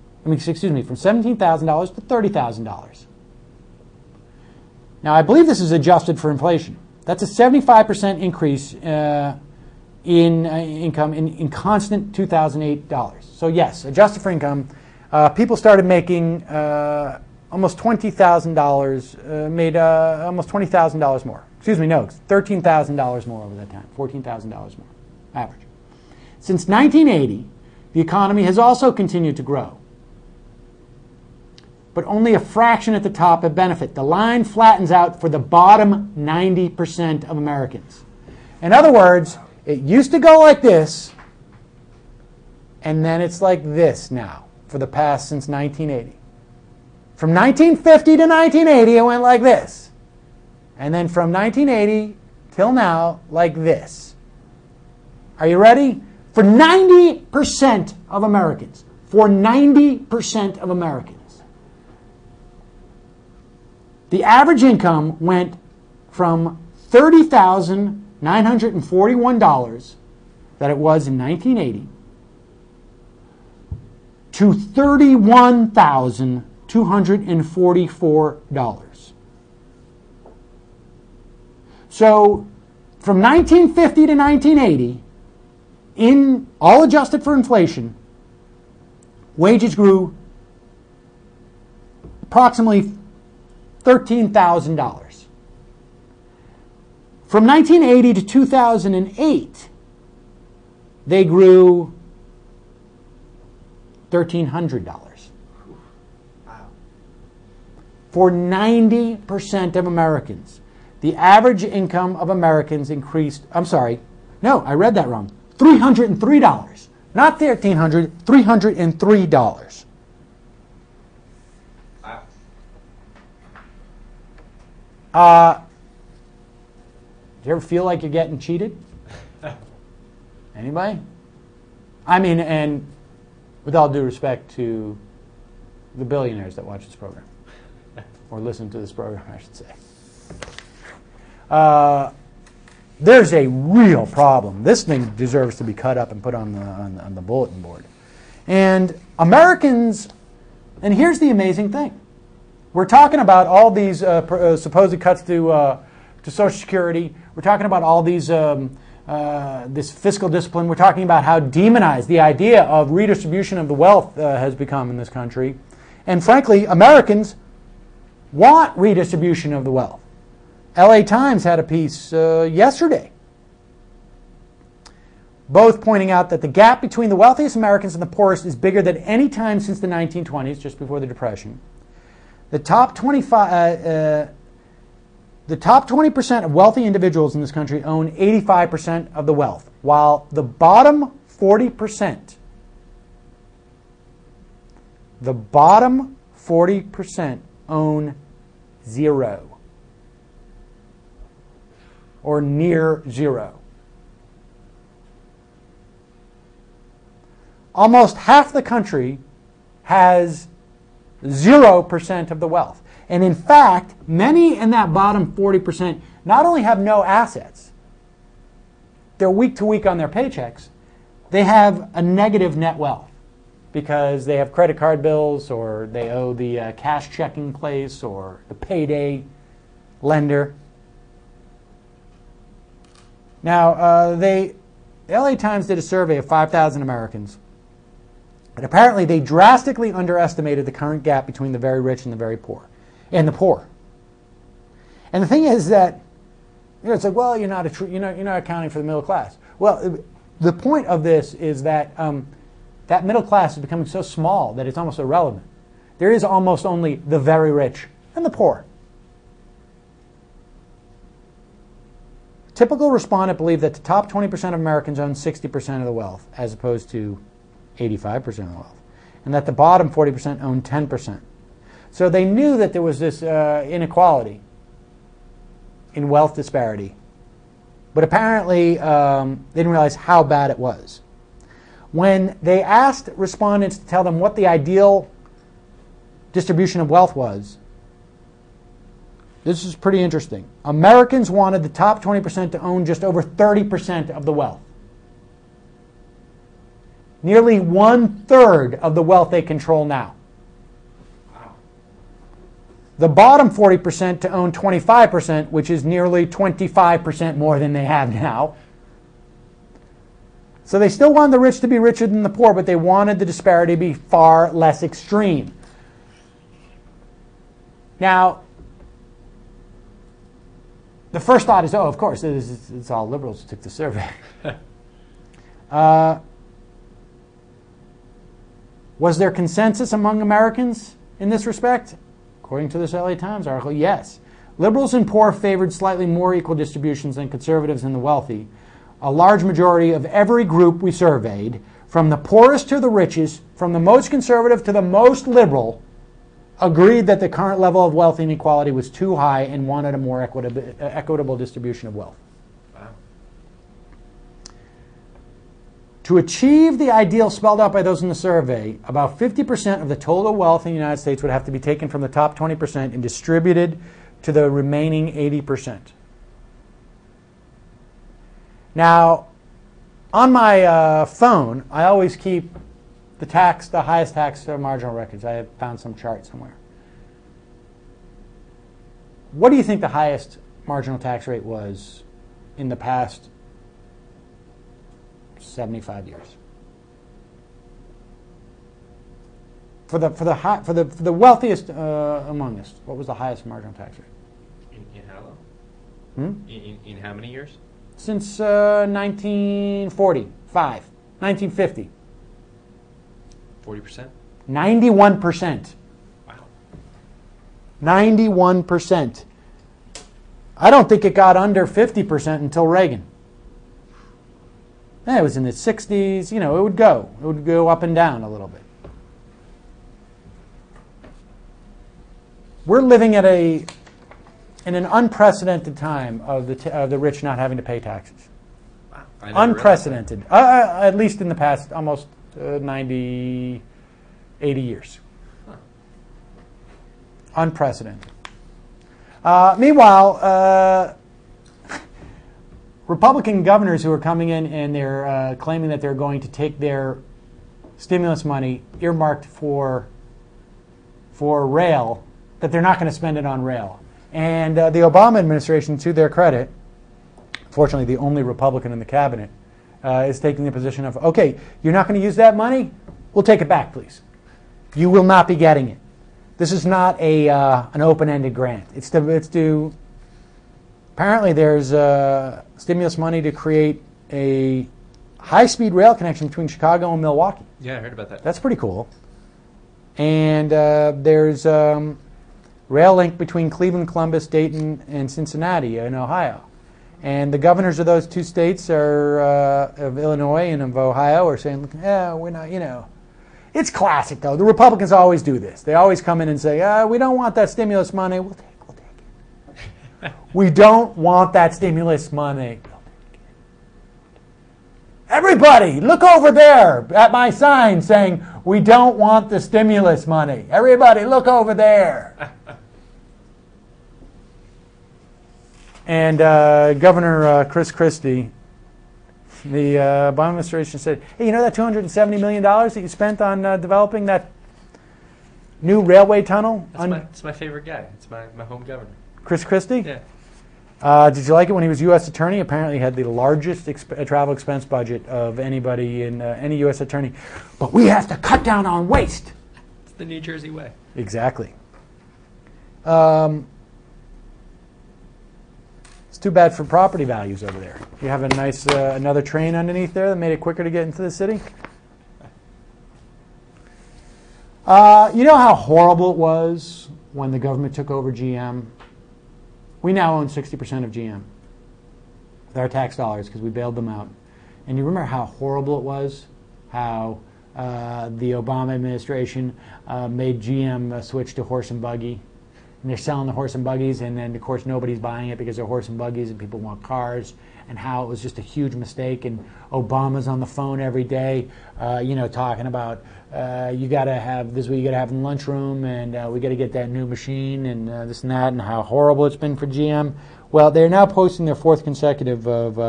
to $30,000. Now, I believe this is adjusted for inflation. That's a 75% increase in income in constant 2008 dollars. So yes, adjusted for income, people started making almost $20,000, made almost $20,000 more. Excuse me, no, $13,000 more over that time, $14,000 more, average. Since 1980, the economy has also continued to grow, but only a fraction at the top have benefit. The line flattens out for the bottom 90% of Americans. In other words, it used to go like this, and then it's like this now for the past since 1980. From 1950 to 1980, it went like this. And then from 1980 till now, like this. Are you ready? For 90% of Americans. For 90% of Americans. The average income went from $30,941 that it was in 1980 to $31,244. So from 1950 to 1980, in all adjusted for inflation, wages grew approximately $13,000. From 1980 to 2008, they grew $1,300. Wow. For For 90% of Americans, the average income of Americans increased, I'm sorry, no, I read that wrong. $303. Not $1,300, $303. Wow. Do you ever feel like you're getting cheated? Anybody? I mean, and with all due respect to the billionaires that watch this program, or listen to this program, I should say. There's a real problem. This thing deserves to be cut up and put on the bulletin board. And Americans, and here's the amazing thing. We're talking about all these supposed cuts to Social Security. We're talking about all these this fiscal discipline. We're talking about how demonized the idea of redistribution of the wealth has become in this country. And frankly, Americans want redistribution of the wealth. LA Times had a piece yesterday, both pointing out that the gap between the wealthiest Americans and the poorest is bigger than any time since the 1920s, just before the Depression. The top 20% of wealthy individuals in this country own 85% of the wealth, while the bottom 40% own zero or near zero. Almost half the country has 0% of the wealth. And in fact, many in that bottom 40% not only have no assets, they're week to week on their paychecks, they have a negative net wealth because they have credit card bills or they owe the cash checking place or the payday lender. Now, the LA Times did a survey of 5,000 Americans. And apparently they drastically underestimated the current gap between the very rich and the very poor, and the poor. And the thing is that, it's like, well, you're not accounting for the middle class. Well, the point of this is that that middle class is becoming so small that it's almost irrelevant. There is almost only the very rich and the poor. Typical respondent believed that the top 20% of Americans own 60% of the wealth, as opposed to 85% of the wealth, and that the bottom 40% owned 10%. So they knew that there was this inequality in wealth disparity, but apparently they didn't realize how bad it was. When they asked respondents to tell them what the ideal distribution of wealth was, this is pretty interesting. Americans wanted the top 20% to own just over 30% of the wealth. Nearly 1/3 of the wealth they control now. Wow. The bottom 40% to own 25%, which is nearly 25% more than they have now. So they still wanted the rich to be richer than the poor, but they wanted the disparity to be far less extreme. Now, the first thought is, oh, of course, it's all liberals who took the survey. Was there consensus among Americans in this respect? According to this LA Times article, yes. Liberals and poor favored slightly more equal distributions than conservatives and the wealthy. A large majority of every group we surveyed, from the poorest to the richest, from the most conservative to the most liberal, agreed that the current level of wealth inequality was too high and wanted a more equitable distribution of wealth. Wow. To achieve the ideal spelled out by those in the survey, about 50% of the total wealth in the United States would have to be taken from the top 20% and distributed to the remaining 80%. Now, on my phone, I always keep the highest tax marginal records. I have found some chart somewhere. What do you think the highest marginal tax rate was in the past 75 years? For the wealthiest among us, what was the highest marginal tax rate? In how long? In how many years? Since 1945, 1950. 40%? 91%. Wow. 91%. I don't think it got under 50% until Reagan. It was in the 60s. It would go. It would go up and down a little bit. We're living in an unprecedented time of the rich not having to pay taxes. Wow. Unprecedented. At least in the past almost 90, 80 years. Huh. Unprecedented. Meanwhile, Republican governors who are coming in and they're claiming that they're going to take their stimulus money earmarked for rail, that they're not going to spend it on rail. And the Obama administration, to their credit, unfortunately the only Republican in the cabinet, is taking the position of, okay, you're not going to use that money? We'll take it back, please. You will not be getting it. This is not an open-ended grant. It's to apparently there's stimulus money to create a high-speed rail connection between Chicago and Milwaukee. Yeah, I heard about that. That's pretty cool. And there's rail link between Cleveland, Columbus, Dayton, and Cincinnati in Ohio. And the governors of those two states are of Illinois and of Ohio are saying, yeah, we're not, It's classic, though. The Republicans always do this. They always come in and say, we don't want that stimulus money. We'll take it. We don't want that stimulus money. Everybody, look over there at my sign saying, we don't want the stimulus money. Everybody, look over there. And Governor Chris Christie, the Obama administration said, hey, you know that $270 million that you spent on developing that new railway tunnel? That's my favorite guy. It's my home governor. Chris Christie? Yeah. Did you like it when he was U.S. attorney? Apparently he had the largest travel expense budget of anybody in any U.S. attorney. But we have to cut down on waste. It's the New Jersey way. Exactly. It's too bad for property values over there. You have a nice another train underneath there that made it quicker to get into the city. You know how horrible it was when the government took over GM? We now own 60% of GM with our tax dollars because we bailed them out. And you remember how horrible it was? How the Obama administration made GM switch to horse and buggy. And they're selling the horse and buggies, and then, of course, nobody's buying it because they're horse and buggies and people want cars, and how it was just a huge mistake. And Obama's on the phone every day, talking about you got to have this is what you got to have in the lunchroom, and we got to get that new machine, and this and that, and how horrible it's been for GM. Well, they're now posting their third consecutive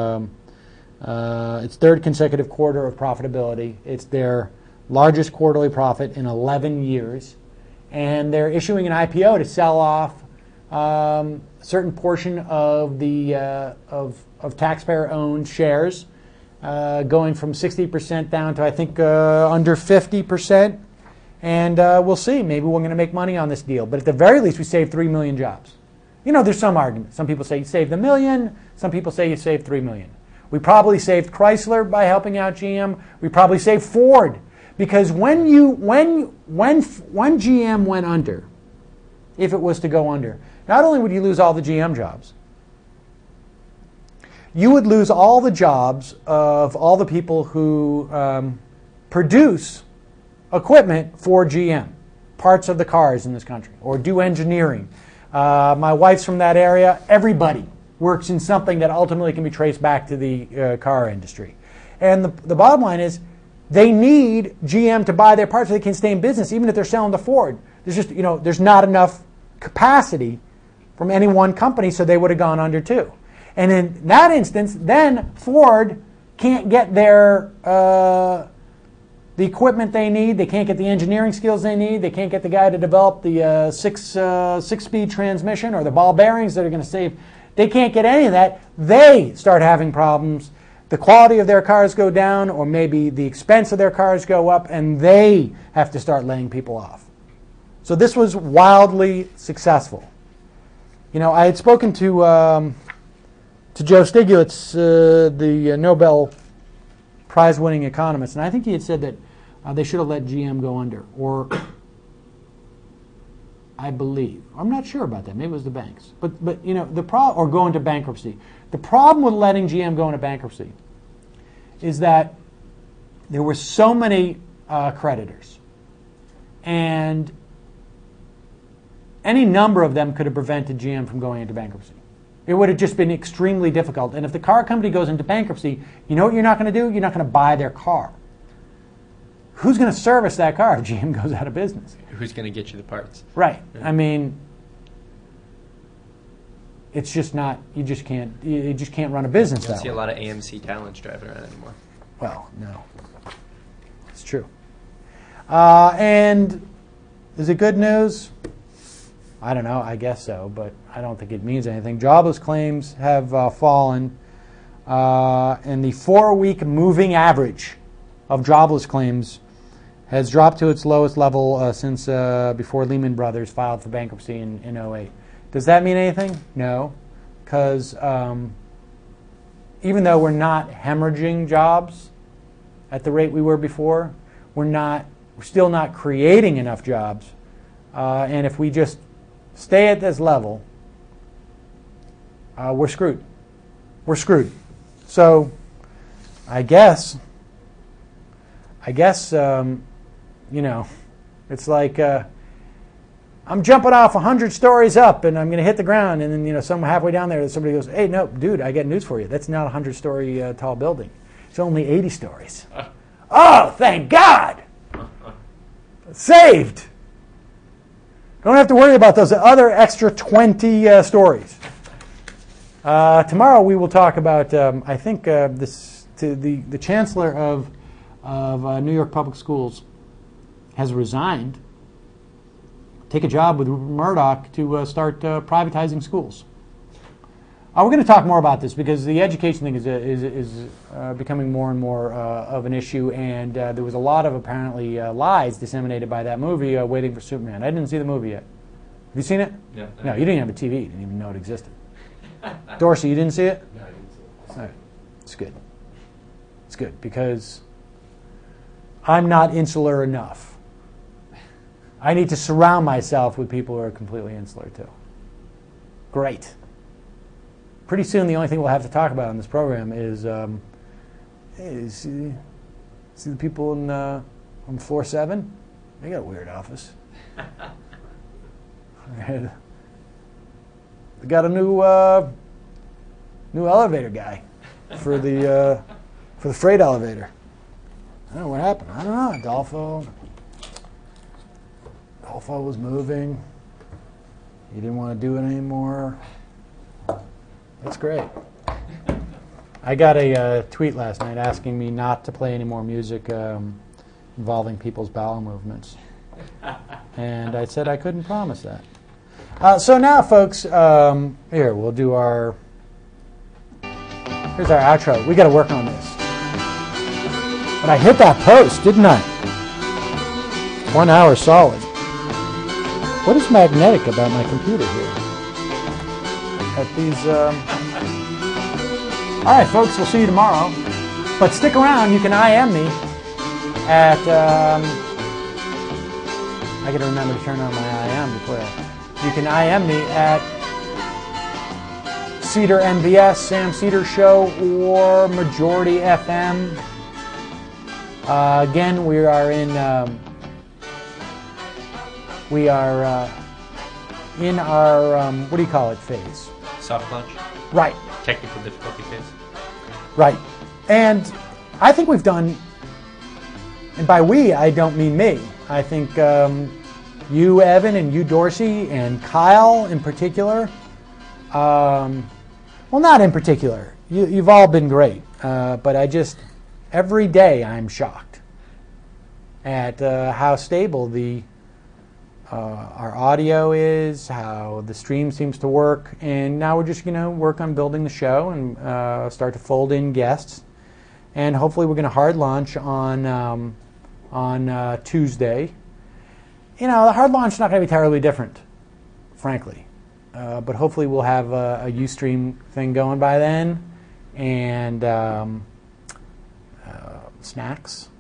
quarter of profitability. It's their largest quarterly profit in 11 years. And they're issuing an IPO to sell off a certain portion of the of taxpayer-owned shares, going from 60% down to I think under 50%. And we'll see. Maybe we're going to make money on this deal. But at the very least, we saved 3 million jobs. There's some argument. Some people say you saved 1 million. Some people say you saved 3 million. We probably saved Chrysler by helping out GM. We probably saved Ford. Because when GM went under, if it was to go under, not only would you lose all the GM jobs, you would lose all the jobs of all the people who produce equipment for GM, parts of the cars in this country, or do engineering. My wife's from that area. Everybody works in something that ultimately can be traced back to the car industry. And the bottom line is, they need GM to buy their parts so they can stay in business, even if they're selling to Ford. There's just, there's not enough capacity from any one company, so they would have gone under too. And in that instance, then Ford can't get the equipment they need. They can't get the engineering skills they need. They can't get the guy to develop the six-speed transmission or the ball bearings that are going to save. They can't get any of that. They start having problems. The quality of their cars go down, or maybe the expense of their cars go up, and they have to start laying people off. So this was wildly successful. I had spoken to Joe Stiglitz, the Nobel Prize-winning economist, and I think he had said that they should have let GM go under, or I believe. I'm not sure about that. Maybe it was the banks. But or go into bankruptcy. The problem with letting GM go into bankruptcy is that there were so many creditors, and any number of them could have prevented GM from going into bankruptcy. It would have just been extremely difficult. And if the car company goes into bankruptcy, you know what you're not going to do? You're not going to buy their car. Who's going to service that car if GM goes out of business? Who's going to get you the parts? Right. Yeah. I mean, it's just not. You just can't run a business that way. You don't see a lot of AMC talents driving around anymore. Well, no, it's true. And is it good news? I don't know. I guess so, but I don't think it means anything. Jobless claims have fallen. And the 4-week moving average of jobless claims has dropped to its lowest level since before Lehman Brothers filed for bankruptcy in 2008. Does that mean anything? No, because even though we're not hemorrhaging jobs at the rate we were before, we're still not creating enough jobs. And if we just stay at this level, we're screwed. We're screwed. So, I guess, it's like I'm jumping off 100 stories up and I'm going to hit the ground, and then somewhere halfway down there, somebody goes, "Hey, no, dude, I got news for you. That's not a 100-story tall building. It's only 80 stories." Oh, thank God! Saved. Don't have to worry about those other extra 20 stories. Tomorrow we will talk about, I think, the chancellor of New York Public Schools has resigned. Take a job with Murdoch to start privatizing schools. We're going to talk more about this because the education thing is becoming more and more of an issue, and there was a lot of apparently lies disseminated by that movie, Waiting for Superman. I didn't see the movie yet. Have you seen it? No, you didn't have a TV. You didn't even know it existed. Dorsey, you didn't see it? No, I didn't see it. All right. It's good. It's good because I'm not insular enough. I need to surround myself with people who are completely insular too. Great. Pretty soon, the only thing we'll have to talk about on this program is, see the people on floor 7? They got a weird office. They got a new elevator guy for the freight elevator. I don't know what happened. I don't know. Adolfo was moving. He didn't want to do it anymore. That's great. I got a tweet last night asking me not to play any more music involving people's bowel movements. And I said I couldn't promise that. So now, folks, here, we'll do here's our outro. We got to work on this. But I hit that post, didn't I? 1 hour solid. What is magnetic about my computer here? At these, All right, folks, we'll see you tomorrow. But stick around. You can IM me at, I got to remember to turn on my IM before you can IM me at Cedar MBS, Sam Cedar Show, or Majority FM. Again, we are in our what do you call it, phase? Soft launch? Right. Technical difficulty phase? Right. And I think we've done, and by we, I don't mean me. I think you, Evan, and you, Dorsey, and Kyle in particular. Well, not in particular. You've all been great. But every day I'm shocked at how stable our audio is, how the stream seems to work, and now we're just going to work on building the show and start to fold in guests, and hopefully we're going to hard launch on Tuesday. The hard launch is not going to be terribly different, frankly, but hopefully we'll have a Ustream thing going by then, and snacks.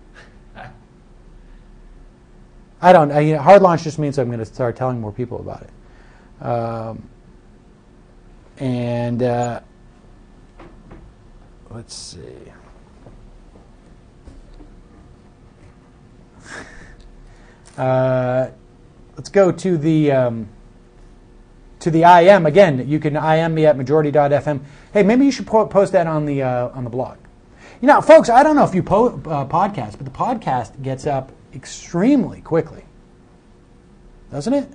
I don't. Hard launch just means I'm going to start telling more people about it. Let's see. Let's go to the IM again. You can IM me at majority.fm. Hey, maybe you should post that on the blog. Folks, I don't know if you podcast, but the podcast gets up extremely quickly, doesn't it?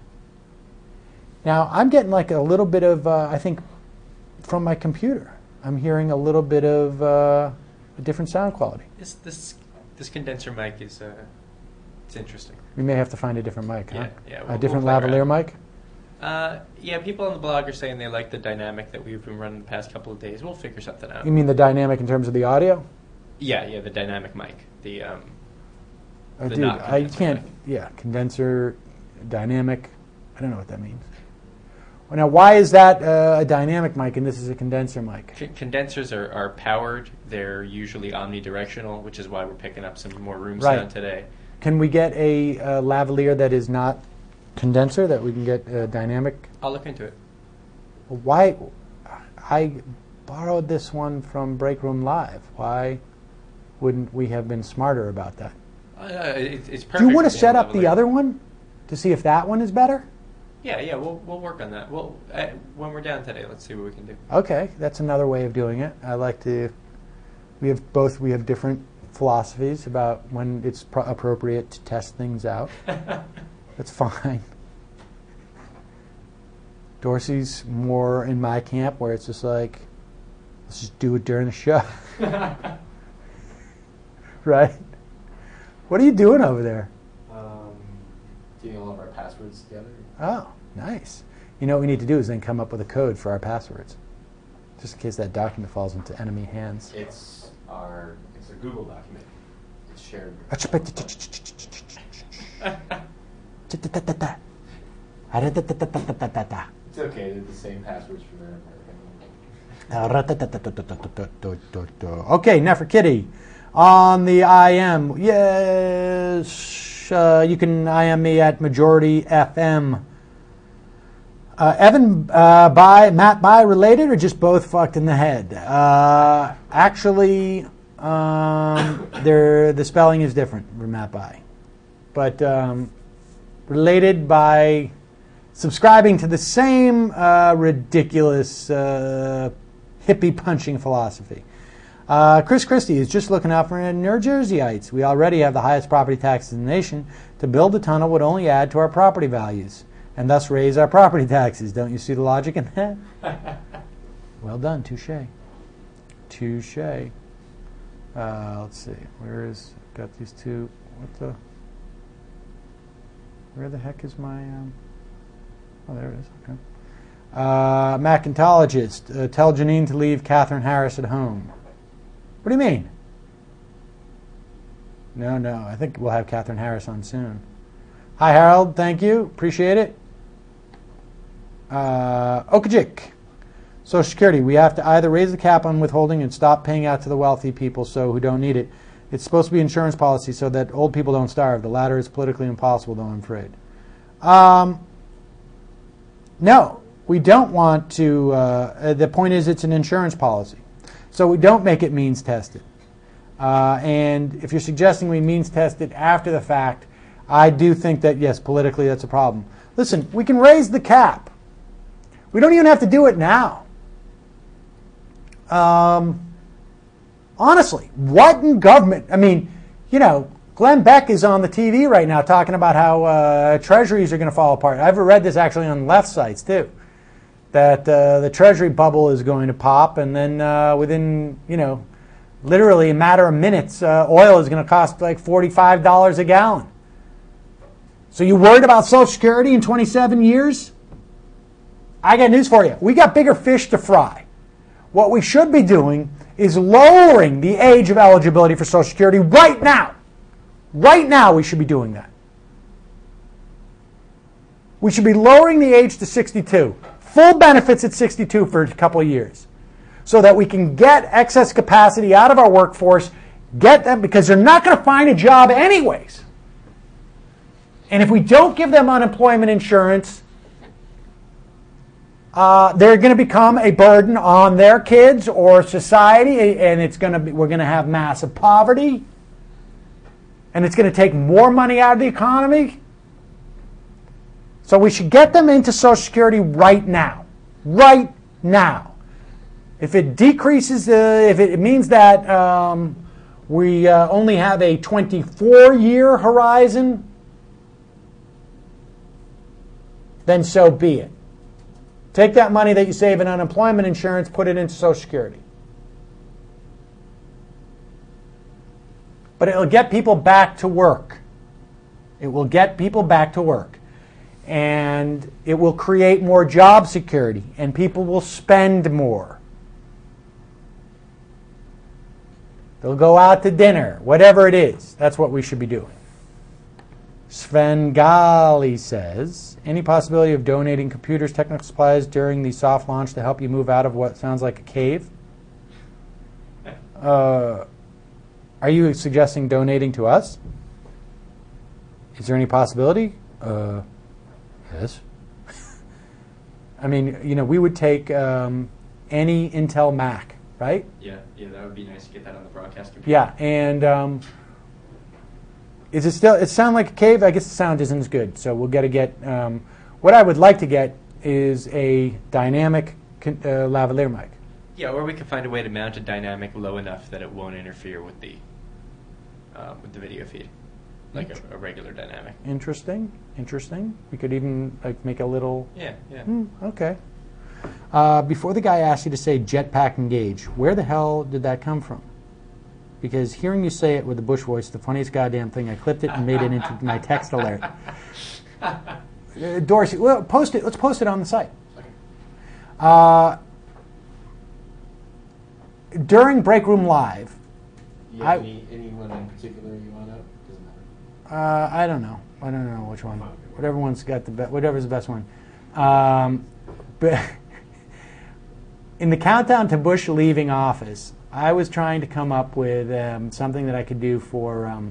Now, I'm getting like a little bit of, I think, from my computer. I'm hearing a little bit of a different sound quality. This condenser mic is it's interesting. We may have to find a different mic, huh? Yeah. A different lavalier mic? Yeah, people on the blog are saying they like the dynamic that we've been running the past couple of days. We'll figure something out. You mean the dynamic in terms of the audio? Yeah, the dynamic mic. The Dude, not I condenser can't. mic. Yeah, condenser, dynamic. I don't know what that means. Well, now, why is that a dynamic mic and this is a condenser mic? Condensers are powered. They're usually omnidirectional, which is why we're picking up some more room Right. sound today. Can we get a lavalier that is not condenser, that we can get dynamic? I'll look into it. Why? I borrowed this one from Break Room Live. Why wouldn't we have been smarter about that? It's perfect. Do you want to for set being up the lavalier. other one to see if that one is better? Yeah, we'll work on that. Well, when we're down today, let's see what we can do. Okay, that's another way of doing it. I like to. We have different philosophies about when it's appropriate to test things out. That's fine. Dorsey's more in my camp, where it's just like, let's just do it during the show. Right? What are you doing over there? Getting all of our passwords together. Oh, nice. You know what we need to do is then come up with a code for our passwords, just in case that document falls into enemy hands. It's a Google document. It's shared. It's okay. They're the same passwords for there. Okay, Nefertiti on the IM. Yes, you can IM me at Majority FM. Evan Matt Bai related or just both fucked in the head? Actually, the spelling is different for Matt Bai, but related by subscribing to the same ridiculous hippie punching philosophy. Chris Christie is just looking out for New Jerseyites. We already have the highest property taxes in the nation. To build a tunnel would only add to our property values and thus raise our property taxes. Don't you see the logic in that? Well done, touche. Touche. Let's see. Got these two. Where the heck is my? Oh, there it is. Okay. Macintologist. Tell Janine to leave Catherine Harris at home. What do you mean? No. I think we'll have Catherine Harris on soon. Hi, Harold. Thank you. Appreciate it. Okajik. Social Security. We have to either raise the cap on withholding and stop paying out to the wealthy people who don't need it. It's supposed to be insurance policy so that old people don't starve. The latter is politically impossible, though, I'm afraid. No, we don't want to. The point is it's an insurance policy. So we don't make it means tested. And if you're suggesting we means test it after the fact, I do think that, yes, politically that's a problem. Listen, we can raise the cap. We don't even have to do it now. Honestly, what in government? I mean, Glenn Beck is on the TV right now talking about how treasuries are going to fall apart. I've read this actually on left sites too, that the treasury bubble is going to pop, and then within, literally a matter of minutes, oil is going to cost like $45 a gallon. So you worried about Social Security in 27 years? I got news for you. We got bigger fish to fry. What we should be doing is lowering the age of eligibility for Social Security right now. Right now we should be doing that. We should be lowering the age to 62. Full benefits at 62 for a couple of years, so that we can get excess capacity out of our workforce, get them, because they're not going to find a job anyways. And if we don't give them unemployment insurance, they're going to become a burden on their kids or society, and we're going to have massive poverty, and it's going to take more money out of the economy. So we should get them into Social Security right now. Right now. If it decreases, if it means that we only have a 24-year horizon, then so be it. Take that money that you save in unemployment insurance, put it into Social Security. But it'll get people back to work. It will get people back to work. and it will create more job security, and people will spend more. They'll go out to dinner, whatever it is. That's what we should be doing. Svengali says, any possibility of donating computers, technical supplies during the soft launch to help you move out of what sounds like a cave? Are you suggesting donating to us? Is there any possibility? Yes. I mean, we would take any Intel Mac, right? Yeah, that would be nice to get that on the broadcast computer. Yeah, and is it still? It sound like a cave. I guess the sound isn't as good, so we'll get. What I would like to get is a dynamic lavalier mic. Yeah, or we could find a way to mount a dynamic low enough that it won't interfere with the video feed, like a regular dynamic. Interesting. We could even make a little. Yeah. Okay. Before the guy asked you to say jetpack engage, where the hell did that come from? Because hearing you say it with the Bush voice, the funniest goddamn thing. I clipped it and made it into my text alert. Dorsey, well, post it. Let's post it on the site. During Break Room Live, anyone in particular you want to? Doesn't matter. I don't know which one. Whatever's the best one. But in the countdown to Bush leaving office, I was trying to come up with something that I could do for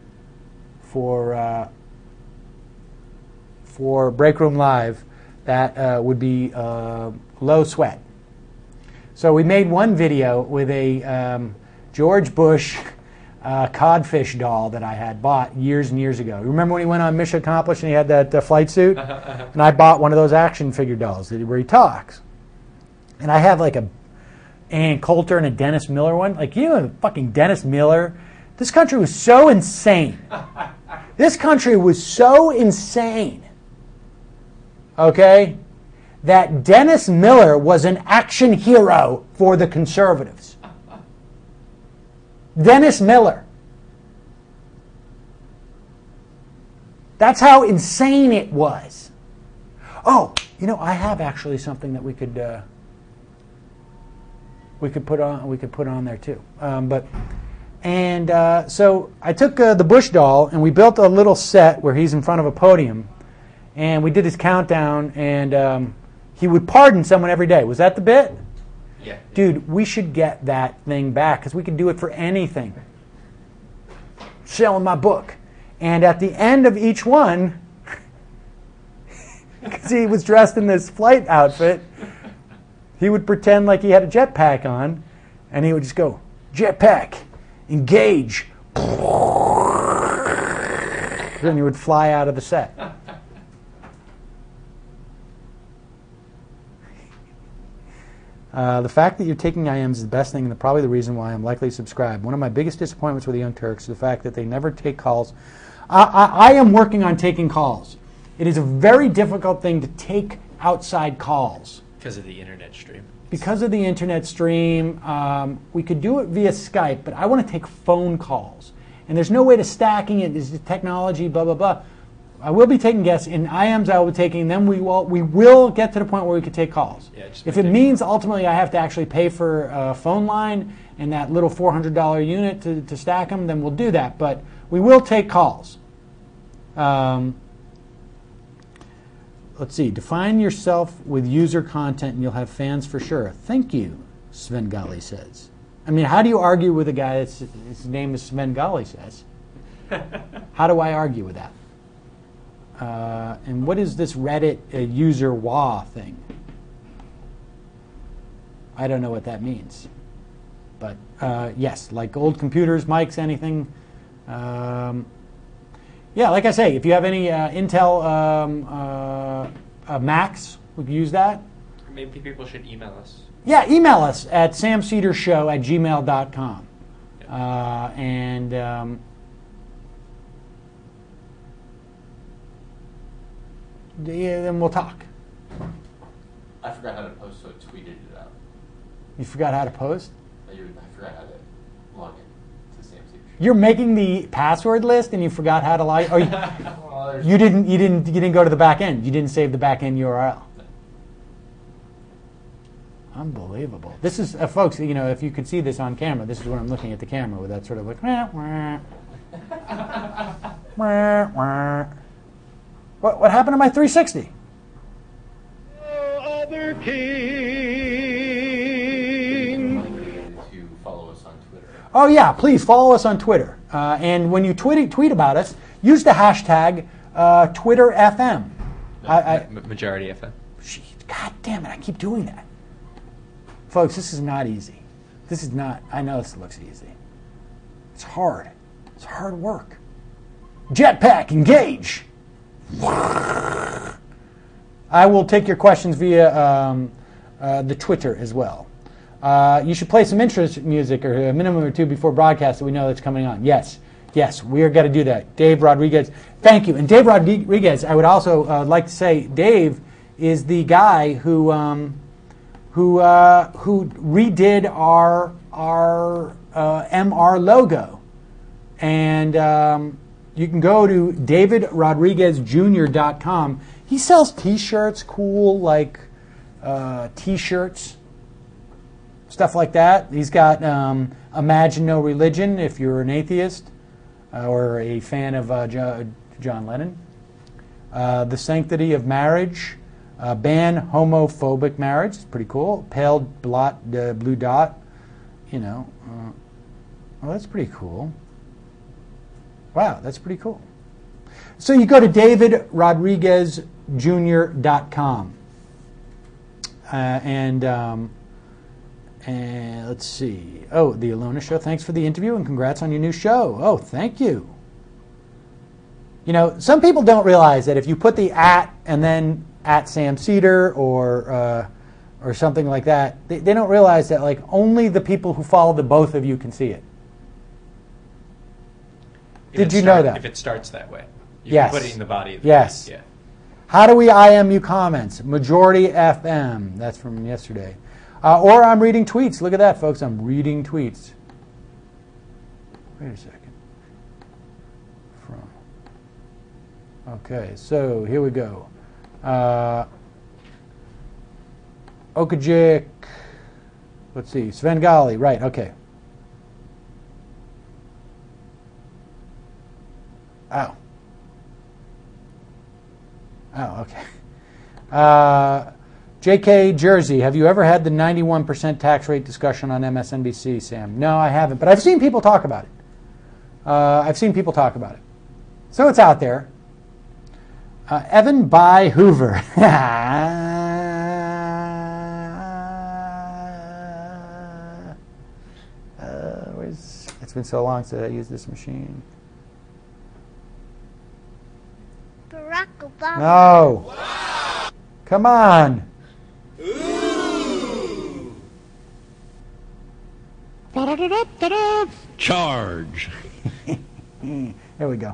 Break Room Live that would be low sweat. So we made one video with a George Bush codfish doll that I had bought years and years ago. Remember when he went on Mission Accomplished and he had that flight suit? And I bought one of those action figure dolls where he talks. And I have like a Ann Coulter and a Dennis Miller one. Fucking Dennis Miller. This country was so insane. Okay? That Dennis Miller was an action hero for the conservatives. Dennis Miller. That's how insane it was. Oh, I have actually something that we could put on there too. So I took the Bush doll and we built a little set where he's in front of a podium, and we did his countdown, and he would pardon someone every day. Was that the bit? Yeah. Dude, we should get that thing back because we can do it for anything. Selling my book. And at the end of each one, because he was dressed in this flight outfit, he would pretend like he had a jetpack on, and he would just go, jetpack, engage. Then he would fly out of the set. The fact that you're taking IMs is the best thing and probably the reason why I'm likely to subscribe. One of my biggest disappointments with the Young Turks is the fact that they never take calls. I am working on taking calls. It is a very difficult thing to take outside calls. Because of the internet stream. Because of the internet stream. We could do it via Skype, but I want to take phone calls. And there's no way to stacking it. There's the technology, blah, blah, blah. I will be taking guests. In IMs, I will be taking them. We will get to the point where we could take calls. Yeah, if it means ultimately I have to actually pay for a phone line and that little $400 unit to stack them, then we'll do that. But we will take calls. Let's see. Define yourself with user content and you'll have fans for sure. Thank you, Svengali says. I mean, how do you argue with a guy that's his name is Svengali says? How do I argue with that? And what is this Reddit user wah thing? I don't know what that means. But yes, like old computers, mics, anything. Yeah, like I say, if you have any Intel Macs, we could use that. Maybe people should email us. Yeah, email us at samcedershow@gmail.com. Then we'll talk. I forgot how to post, so I tweeted it out. You forgot how to post? I forgot how to log in to Sam Cedar Show. You're making the password list and you forgot how to log in? Well, letters. You didn't go to the back end. You didn't save the back end URL. Unbelievable. This is, folks, if you could see this on camera, this is when I'm looking at the camera with that sort of like, What happened to my 360? Other king. To follow us on Twitter. Oh yeah, please follow us on Twitter. And when you tweet about us, use the hashtag TwitterFM. Majority FM. God damn it, I keep doing that. Folks, this is not easy. This is not, I know this looks easy. It's hard. It's hard work. Jetpack, engage. I will take your questions via the Twitter as well. You should play some interest music or a minimum or two before broadcast so we know that's coming on. Yes, we are going to do that. Dave Rodriguez, thank you. And Dave Rodriguez, I would also like to say, Dave is the guy who redid our MR logo. And you can go to davidrodriguezjr.com. He sells T-shirts, cool, like T-shirts, stuff like that. He's got Imagine No Religion, if you're an atheist or a fan of John Lennon. The Sanctity of Marriage, Ban Homophobic Marriage, it's pretty cool. Pale Blue Dot, well, that's pretty cool. Wow, that's pretty cool. So you go to davidrodriguezjr.com. And let's see. Oh, the Alona Show. Thanks for the interview and congrats on your new show. Oh, thank you. Some people don't realize that if you put the @ and then @Sam Seder or something like that, they don't realize that like only the people who follow the both of you can see it. Did you know that? If it starts that way. You Yes. can put it in the body of the Yes. Yeah. How do we IMU comments? Majority FM. That's from yesterday. Or I'm reading tweets. Look at that, folks. I'm reading tweets. Wait a second. Okay, so here we go. Okajik. Let's see. Svengali. Right, okay. Oh. Oh, okay. JK Jersey, have you ever had the 91% tax rate discussion on MSNBC, Sam? No, I haven't, but I've seen people talk about it. So it's out there. Evan by Hoover. It's been so long since I used this machine. Barack Obama. No. Come on. Charge. There we go.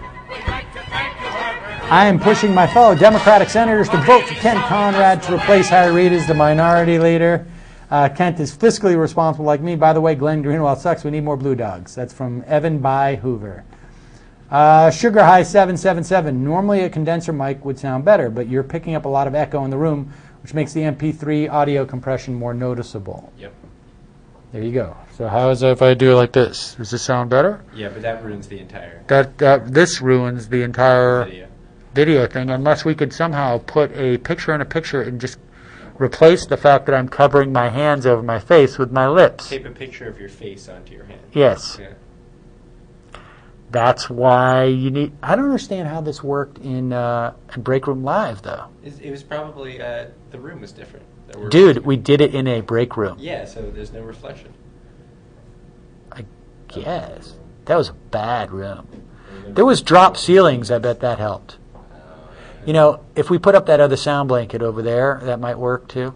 I am pushing my fellow Democratic senators to vote for Kent Conrad to replace Harry Reid as the minority leader. Kent is fiscally responsible like me. By the way, Glenn Greenwald sucks. We need more Blue Dogs. That's from Evan by Hoover. Sugar High 777. Normally a condenser mic would sound better, but you're picking up a lot of echo in the room, which makes the MP3 audio compression more noticeable. Yep. There you go. So how is it if I do it like this? Does this sound better? Yeah, but that ruins the entire This ruins the entire video. thing, unless we could somehow put a picture in a picture and just replace the fact that I'm covering my hands over my face with my lips. Tape a picture of your face onto your hand. Yes. Yeah. That's why you need... I don't understand how this worked in Break Room Live, though. It was probably... the room was different. Dude, we did it in a break room. Yeah, so there's no reflection. I guess. That was a bad room. There was drop ceilings. I bet that helped. If we put up that other sound blanket over there, that might work too.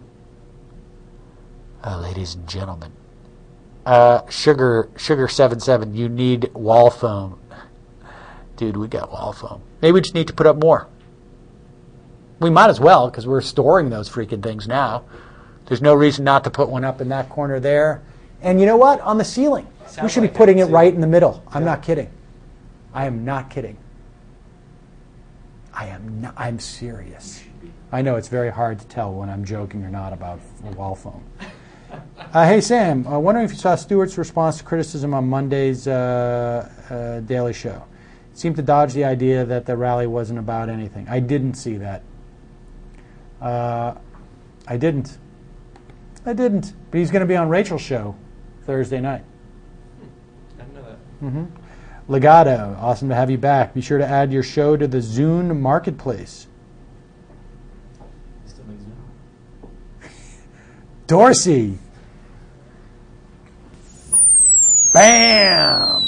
Ladies and gentlemen. Sugar 77, you need wall foam. Dude, we got wall foam. Maybe we just need to put up more. We might as well, because we're storing those freaking things now. There's no reason not to put one up in that corner there. And you know what? On the ceiling. We should be putting it right in the middle. I'm not kidding. I am not kidding. I'm serious. I know it's very hard to tell when I'm joking or not about a wall phone. Hey, Sam, wondering if you saw Stewart's response to criticism on Monday's Daily Show. It seemed to dodge the idea that the rally wasn't about anything. I didn't see that. I didn't. But he's going to be on Rachel's show Thursday night. I didn't know that. Mm-hmm. Legato, awesome to have you back. Be sure to add your show to the Zune Marketplace. Dorsey. Bam.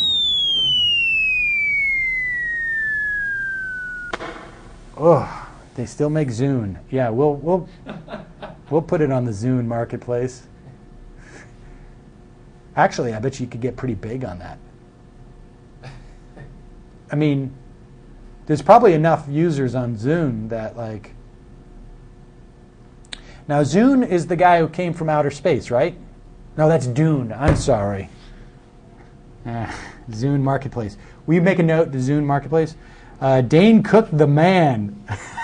Oh, they still make Zune. Yeah, we'll put it on the Zune Marketplace. Actually, I bet you could get pretty big on that. I mean, there's probably enough users on Zune that like. Now, Zune is the guy who came from outer space, right? No, that's Dune. I'm sorry. Zune Marketplace. Will you make a note to Zune Marketplace? Dane Cook the Man.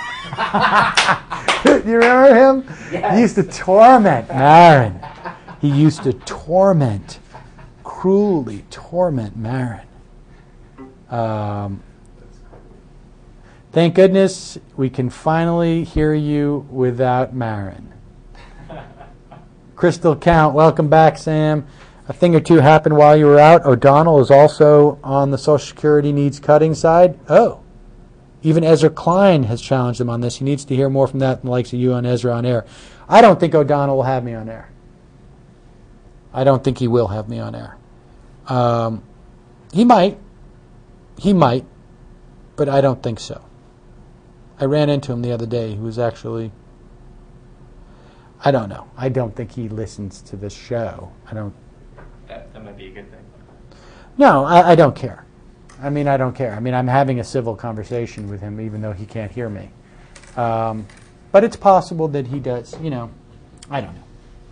You remember him? Yes. He used to torment Marin. He used to cruelly torment Marin. Thank goodness we can finally hear you without Marin. Crystal Count, welcome back, Sam. A thing or two happened while you were out. O'Donnell is also on the Social Security needs cutting side. Oh, even Ezra Klein has challenged him on this. He needs to hear more from that than the likes of you and Ezra on air. I don't think O'Donnell will have me on air. I don't think he will have me on air. He might, but I don't think so. I ran into him the other day. He was actually, I don't know. I don't think he listens to the show. That might be a good thing. No, I don't care. I mean, I don't care. I mean, I'm having a civil conversation with him, even though he can't hear me. But it's possible that he does. You know, I don't know.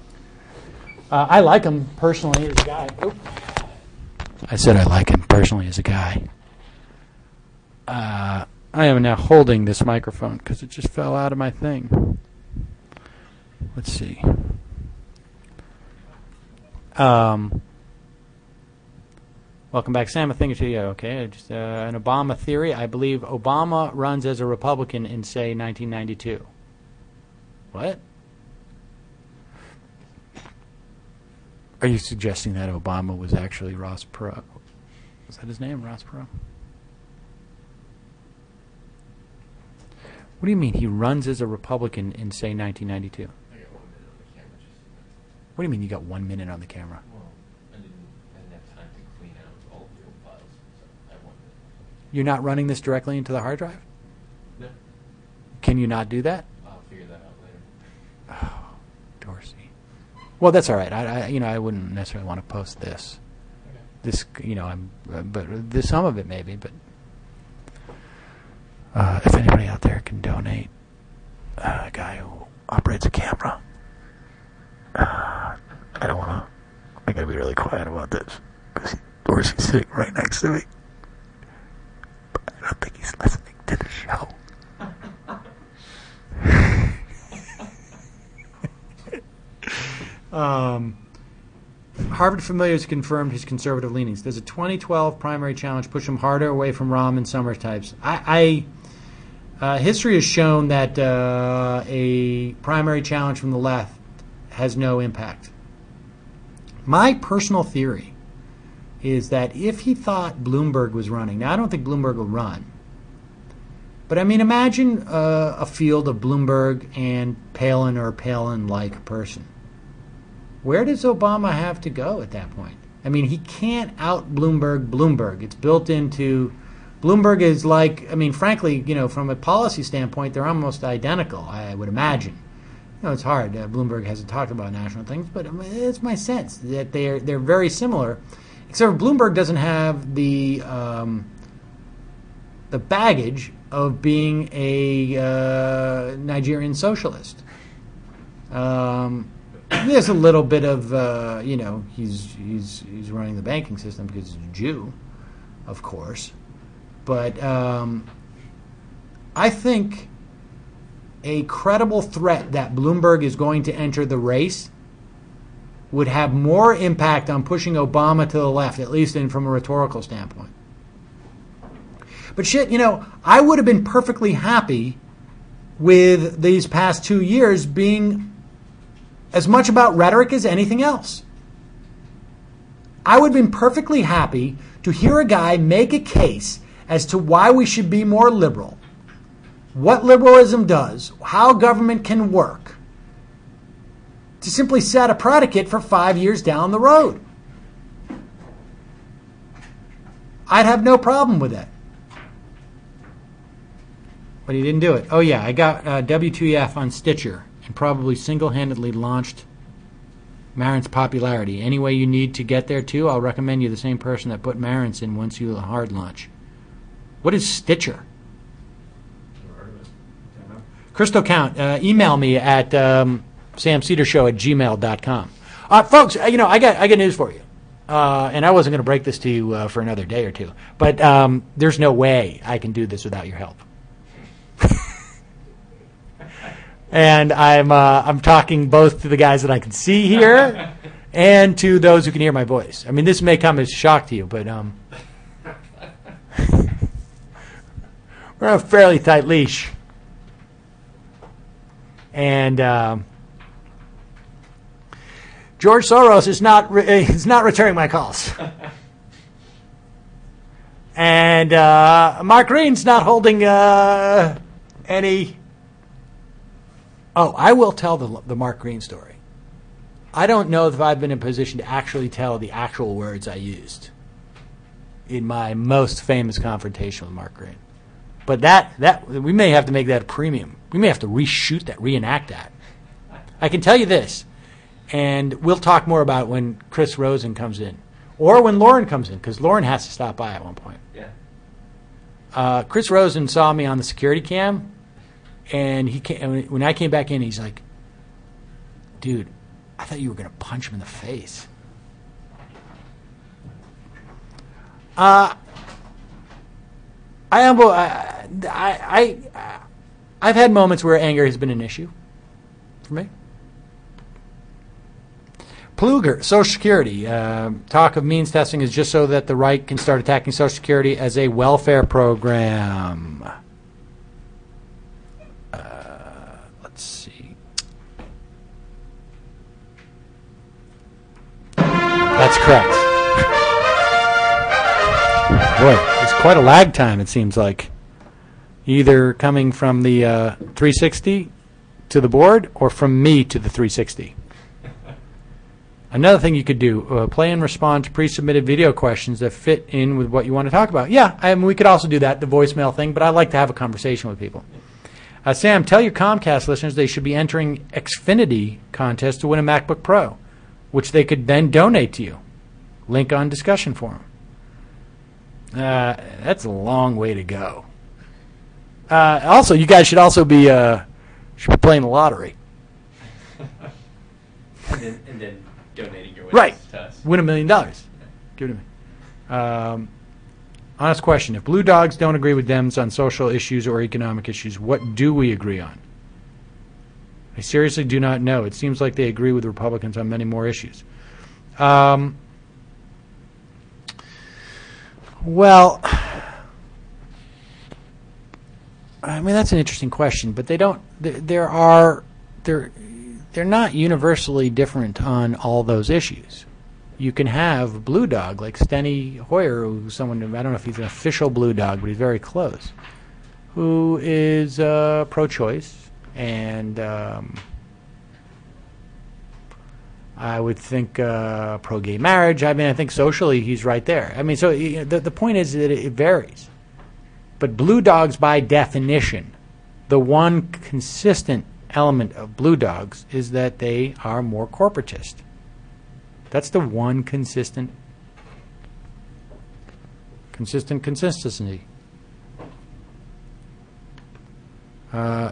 I like him personally as a guy. Oop. I said I like him personally as a guy. I am now holding this microphone because it just fell out of my thing. Let's see. Welcome back, Sam. A thing or two. Yeah, okay. Just, an Obama theory. I believe Obama runs as a Republican in, say, 1992. What? Are you suggesting that Obama was actually Ross Perot? Was that his name, Ross Perot? What do you mean he runs as a Republican in, say, 1992? What do you mean you got 1 minute on the camera? Well, I didn't have time to clean out all the old files, so I have 1 minute. You're not running this directly into the hard drive? No. Can you not do that? I'll figure that out later. Oh, Dorsey. Well, that's all right. I wouldn't necessarily want to post this. Okay. This, but there's some of it maybe. But if anybody out there can donate, a guy who operates a camera. I don't want to. I got to be really quiet about this because Dorsey's sitting right next to me. But I don't think he's listening to the show. Harvard familiars confirmed his conservative leanings. Does a 2012 primary challenge push him harder away from Rahm and Summers types? History has shown that a primary challenge from the left has no impact. My personal theory is that if he thought Bloomberg was running, now I don't think Bloomberg will run, but I mean, imagine a field of Bloomberg and Palin or Palin-like person. Where does Obama have to go at that point? I mean, he can't out Bloomberg. It's built into... Bloomberg is like, I mean, frankly, from a policy standpoint, they're almost identical, I would imagine. It's hard. Bloomberg hasn't talked about national things, but it's my sense that they're very similar, except for Bloomberg doesn't have the baggage of being a Nigerian socialist. There's a little bit of, he's running the banking system because he's a Jew, of course. But I think a credible threat that Bloomberg is going to enter the race would have more impact on pushing Obama to the left, at least from a rhetorical standpoint. But shit, I would have been perfectly happy with these past 2 years being as much about rhetoric as anything else. I would have been perfectly happy to hear a guy make a case as to why we should be more liberal, what liberalism does, how government can work, to simply set a predicate for 5 years down the road. I'd have no problem with that. But he didn't do it. Oh yeah, I got W2EF on Stitcher and probably single-handedly launched Marin's popularity. Any way you need to get there too, I'll recommend you the same person that put Marin's in once you hard launch. What is Stitcher? Crystal Count, email me at samcedershow@gmail.com. Folks, I got news for you. And I wasn't going to break this to you for another day or two. But there's no way I can do this without your help. And I'm talking both to the guys that I can see here and to those who can hear my voice. I mean, this may come as a shock to you, but we're on a fairly tight leash. And George Soros is not returning my calls. And Mark Green's not holding any... Oh, I will tell the Mark Green story. I don't know if I've been in a position to actually tell the actual words I used in my most famous confrontation with Mark Green. But that we may have to make that a premium. We may have to reshoot that, reenact that. I can tell you this, and we'll talk more about it when Chris Rosen comes in, or when Lauren comes in, because Lauren has to stop by at one point. Yeah. Chris Rosen saw me on the security cam. And when I came back in, he's like, dude, I thought you were going to punch him in the face. I've had moments where anger has been an issue for me. Pluger, Social Security. Talk of means testing is just so that the right can start attacking Social Security as a welfare program. Let's see. That's correct. Boy, it's quite a lag time, it seems like. Either coming from the 360 to the board or from me to the 360. Another thing you could do, play and respond to pre-submitted video questions that fit in with what you want to talk about. Yeah, we could also do that, the voicemail thing, but I like to have a conversation with people. Sam, tell your Comcast listeners they should be entering Xfinity contest to win a MacBook Pro, which they could then donate to you. Link on discussion forum. That's a long way to go. Also, you guys should also be playing the lottery. and then donating your winnings right. to us. Win $1 million. Give it to me. Honest question. If Blue Dogs don't agree with Dems on social issues or economic issues, what do we agree on? I seriously do not know. It seems like they agree with Republicans on many more issues. Well, I mean, that's an interesting question, but they don't. They're not universally different on all those issues. You can have Blue Dog like Steny Hoyer, who's someone, I don't know if he's an official Blue Dog, but he's very close, who is pro-choice, and I would think pro-gay marriage. I mean, I think socially he's right there. I mean, so the point is that it varies. But Blue Dogs, by definition, the one consistent element of Blue Dogs is that they are more corporatist. That's the one consistency. That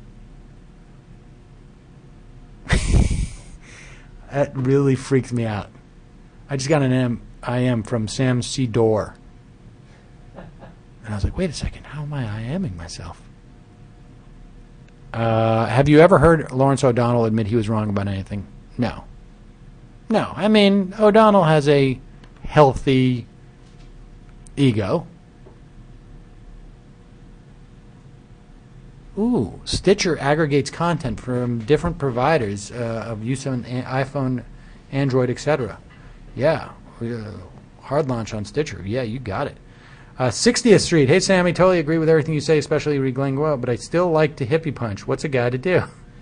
really freaks me out. I just got an IM from Sam C. Dorr. And I was like, wait a second, how am I IMing myself? Have you ever heard Lawrence O'Donnell admit he was wrong about anything? No. No. I mean, O'Donnell has a healthy ego. Ooh, Stitcher aggregates content from different providers of use on iPhone, Android, etc. Yeah, hard launch on Stitcher. Yeah, you got it. 60th Street. Hey, Sammy, totally agree with everything you say, especially Reed Glenn, but I still like to hippie punch. What's a guy to do?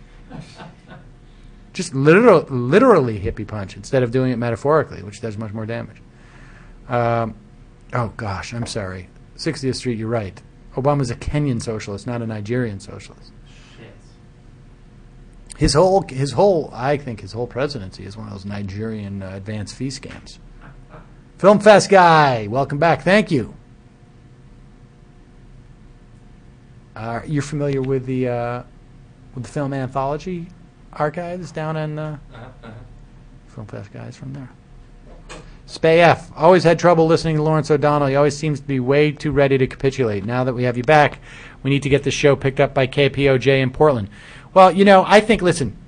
Just literally hippie punch instead of doing it metaphorically, which does much more damage. Oh, gosh, I'm sorry. 60th Street, you're right. Obama's a Kenyan socialist, not a Nigerian socialist. Shit. His whole, I think his whole presidency is one of those Nigerian advance fee scams. Film Fest guy, welcome back. Thank you. You're familiar with the film anthology archives down in Film Fest guys from there. Spay F. Always had trouble listening to Lawrence O'Donnell. He always seems to be way too ready to capitulate. Now that we have you back, we need to get the show picked up by KPOJ in Portland. Well, I think, listen,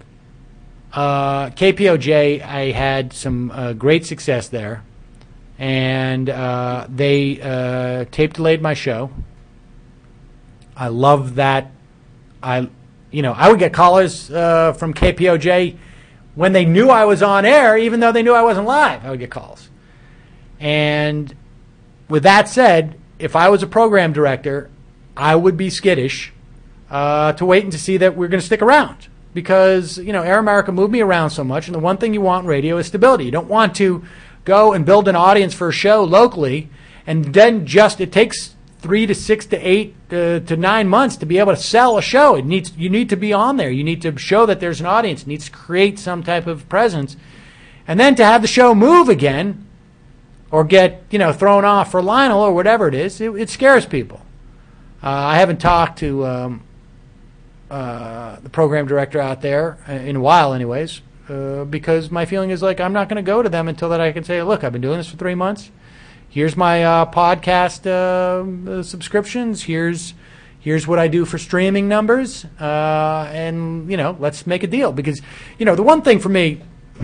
KPOJ, I had some great success there, and they tape delayed my show. I love that. I would get callers from KPOJ when they knew I was on air, even though they knew I wasn't live. I would get calls. And with that said, if I was a program director, I would be skittish to wait and to see that we're going to stick around. Because, Air America moved me around so much, and the one thing you want in radio is stability. You don't want to go and build an audience for a show locally, and then it takes 3 to 6 to 8 to 9 months to be able to sell a show. You need to be on there. You need to show that there's an audience. It needs to create some type of presence. And then to have the show move again or get, thrown off for Lionel or whatever it is, it scares people. I haven't talked to the program director out there in a while anyways, because my feeling is like I'm not going to go to them until that I can say, look, I've been doing this for 3 months. Here's my podcast subscriptions. Here's what I do for streaming numbers. And, let's make a deal. Because, the one thing for me,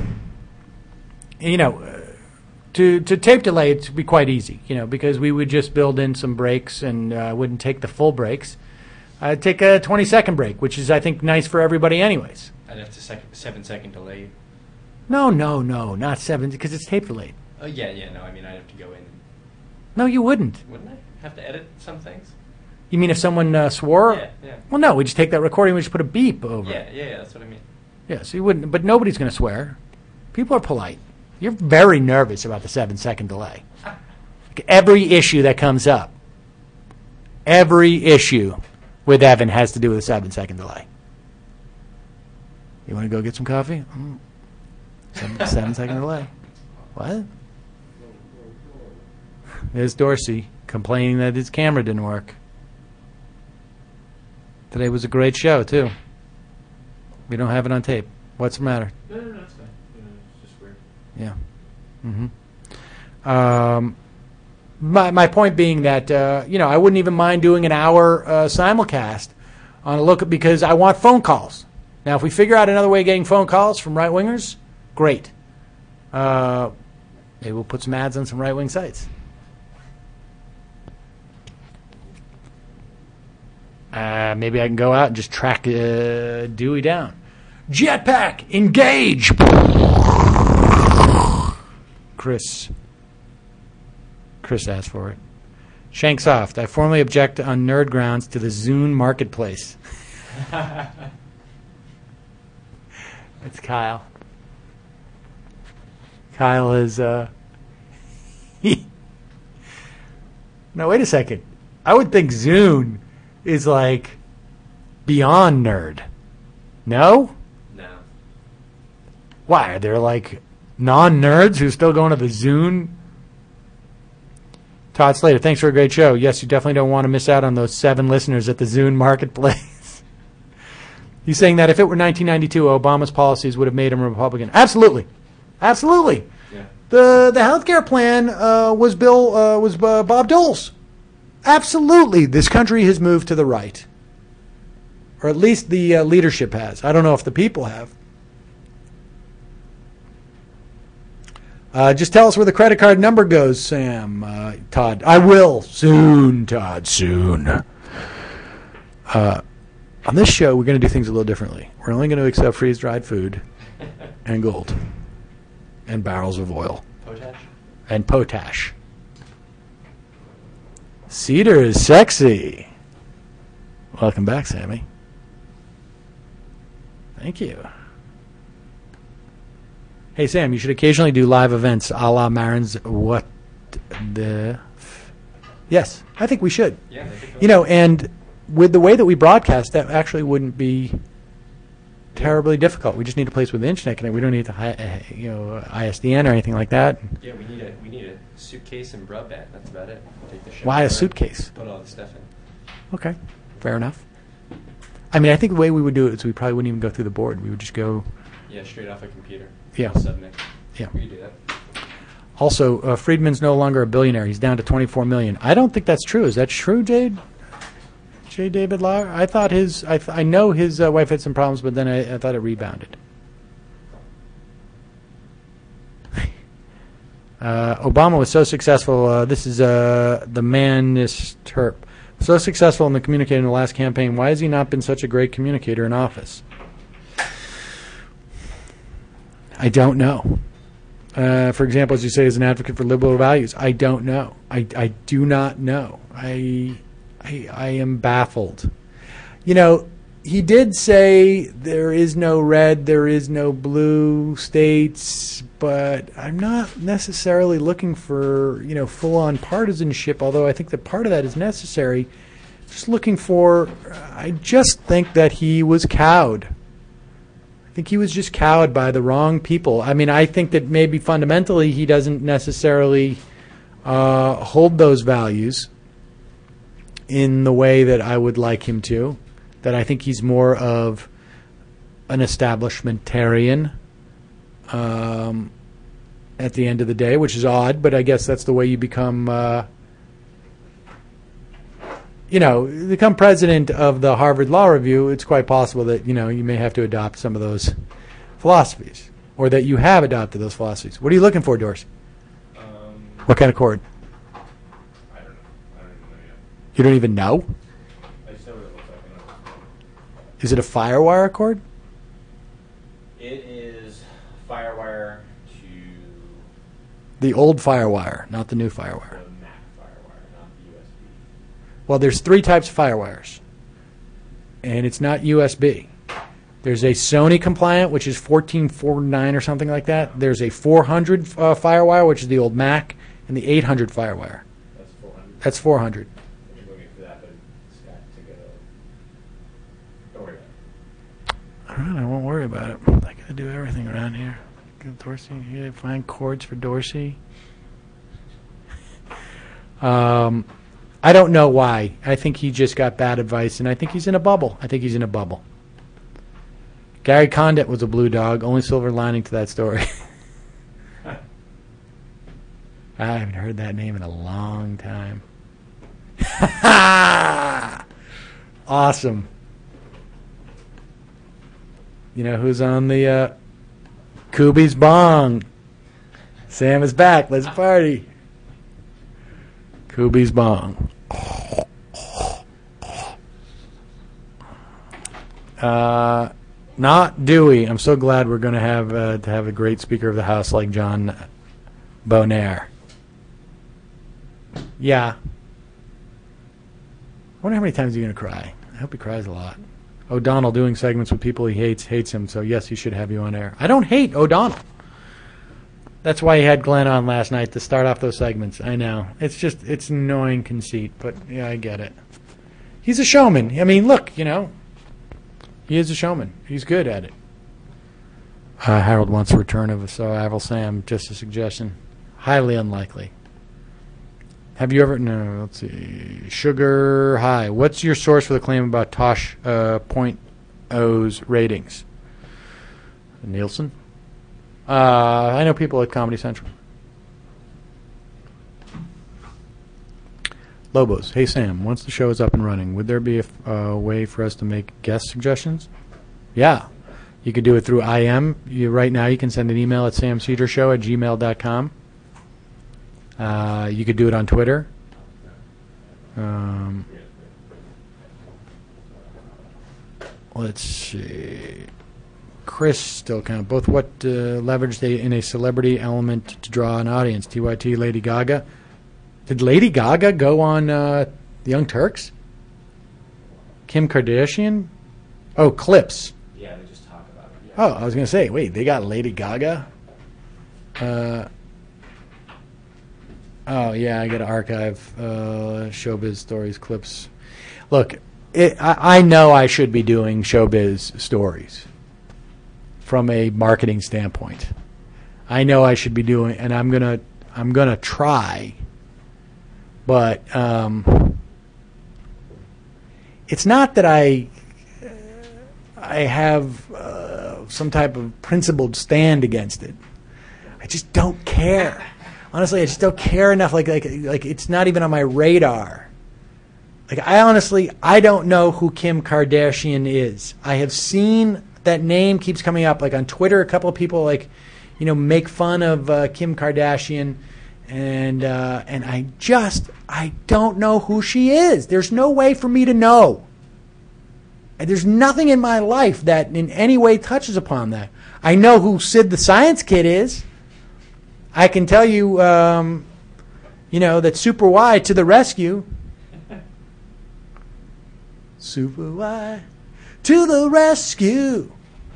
to tape delay, it would be quite easy, because we would just build in some breaks and wouldn't take the full breaks. I'd take a 20-second break, which is, I think, nice for everybody anyways. I'd have to 7-second delay. No, not 7, because it's tape delayed. Oh, yeah, no, I mean, I'd have to go in. No, you wouldn't. Wouldn't I have to edit some things? You mean if someone swore? Yeah. Well, no, we just take that recording, we just put a beep over it. Yeah, that's what I mean. Yeah, so you wouldn't, but nobody's going to swear. People are polite. You're very nervous about the 7-second delay. Like every issue that comes up, every issue with Evan has to do with a 7-second delay. You want to go get some coffee? 7-second delay. What? There's Dorsey complaining that his camera didn't work. Today was a great show, too. We don't have it on tape. What's the matter? No, it's fine. It's just weird. Yeah. My point being that, I wouldn't even mind doing an hour simulcast on a look because I want phone calls. Now, if we figure out another way of getting phone calls from right-wingers, great. Maybe we'll put some ads on some right-wing sites. Maybe I can go out and just track Dewey down. Jetpack, engage! Chris asked for it. Shanksoft, I formally object on nerd grounds to the Zune marketplace. It's Kyle. Kyle is... No, wait a second. I would think Zune is like beyond nerd. No? No. Why? Are there like non-nerds who are still going to the Zune? Todd Slater, thanks for a great show. Yes, you definitely don't want to miss out on those 7 listeners at the Zune marketplace. He's saying that if it were 1992, Obama's policies would have made him a Republican. Absolutely. Absolutely. Yeah. The healthcare plan was Bob Dole's. Absolutely. This country has moved to the right. or at least the leadership has. I don't know if the people have. Just tell us where the credit card number goes, Sam. Todd. I will. Soon, Todd. Soon. On this show, we're going to do things a little differently. We're only going to accept freeze-dried food and gold and barrels of oil. Potash? And potash. Cedar is sexy. Welcome back, Sammy. Thank you. Hey, Sam, you should occasionally do live events a la Marin's What the... Yes, I think we should. Yeah, And with the way that we broadcast, that actually wouldn't be terribly difficult. We just need a place with the internet connect. We don't need to, ISDN or anything like that. Yeah, we need a suitcase and broadband. That's about it. Take the show Why a around, suitcase? Put all the stuff in. Okay, fair enough. I mean, I think the way we would do it is we probably wouldn't even go through the board. We would just go... Yeah, straight off a computer. Yeah. Submit. Yeah. We could do that. Also, Friedman's no longer a billionaire. He's down to $24 million. I don't think that's true. Is that true, Jade? J. David Lauer? I thought I know his wife had some problems, but then I thought it rebounded. Obama was so successful. This is the man-ness terp. So successful in the communicator in the last campaign. Why has he not been such a great communicator in office? I don't know. For example, as you say, as an advocate for liberal values, I don't know. I do not know. I am baffled. He did say there is no red, there is no blue states, but I'm not necessarily looking for, full-on partisanship, although I think that part of that is necessary. I just think that he was cowed. I think he was just cowed by the wrong people. I mean, I think that maybe fundamentally he doesn't necessarily hold those values in the way that I would like him to. That I think he's more of an establishmentarian at the end of the day, which is odd, but I guess that's the way you become, become president of the Harvard Law Review. It's quite possible that, you may have to adopt some of those philosophies, or that you have adopted those philosophies. What are you looking for, Dorsey? What kind of cord? I don't know. I don't even know yet. You don't even know? I just know what it looks like. Is it a FireWire cord? It is FireWire to The old FireWire, not the new FireWire. the Mac FireWire, not the USB. Well, there's three types of FireWires, and it's not USB. There's a Sony compliant, which is 1449 or something like that. There's a 400 FireWire, which is the old Mac, and the 800 FireWire. That's 400. That's 400. I'm looking for that, but it's got to go. Don't worry about it. All right, I won't worry about it. I got to do everything around here. Get Dorsey, you gotta find cords for Dorsey. I don't know why. I think he just got bad advice, and I think he's in a bubble. Gary Condit was a blue dog. Only silver lining to that story. I haven't heard that name in a long time. Awesome. You know who's on the Kubi's Bong? Sam is back. Let's party. Kubi's Bong. Not Dewey. I'm so glad we're going to have a great Speaker of the House like John Bonaire. Yeah. I wonder how many times he's going to cry. I hope he cries a lot. O'Donnell doing segments with people he hates him, so yes, he should have you on air. I don't hate O'Donnell. That's why he had Glenn on last night to start off those segments. I know. It's an annoying conceit, but yeah, I get it. He's a showman. I mean, look, he is a showman. He's good at it. Harold wants a return of Avril Sam. Just a suggestion. Highly unlikely. Have you ever... No, let's see. Sugar High. What's your source for the claim about Tosh .0's ratings? Nielsen? I know people at Comedy Central. Lobos, hey Sam, once the show is up and running, would there be a way for us to make guest suggestions? Yeah. You could do it through IM. Right now you can send an email at samcedershow@gmail.com. You could do it on Twitter. Let's see. Chris still count. Both what leveraged in a celebrity element to draw an audience? TYT, Lady Gaga. Did Lady Gaga go on the Young Turks? Kim Kardashian? Oh, Clips. Yeah, they just talk about it. Yeah. Oh, I was going to say, wait, they got Lady Gaga? Oh, yeah, I got to archive Showbiz Stories clips. Look, I know I should be doing Showbiz Stories from a marketing standpoint. I know I should be doing, and I'm gonna try, but it's not that I have some type of principled stand against it. I just don't care. Honestly, I just don't care enough. Like it's not even on my radar. Like I don't know who Kim Kardashian is. I have seen that name keeps coming up. Like on Twitter, a couple of people make fun of Kim Kardashian, and I don't know who she is. There's no way for me to know. And there's nothing in my life that in any way touches upon that. I know who Sid the Science Kid is. I can tell you, that Super Y to the rescue. Super Y to the rescue.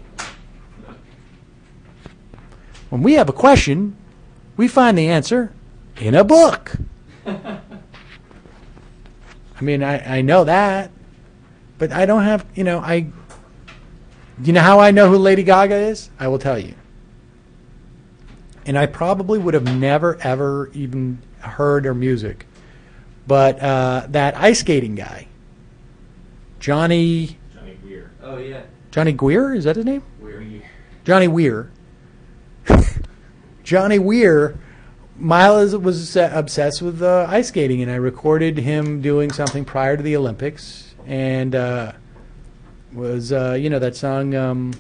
When we have a question, we find the answer in a book. I mean, I know that, but I don't have, you know how I know who Lady Gaga is? I will tell you. And I probably would have never, ever even heard her music. But that ice skating guy, Johnny Weir. Oh, yeah. Johnny Guir, is that his name? Weir. Johnny Weir. Johnny Weir, Miles was obsessed with ice skating, and I recorded him doing something prior to the Olympics, and was that song.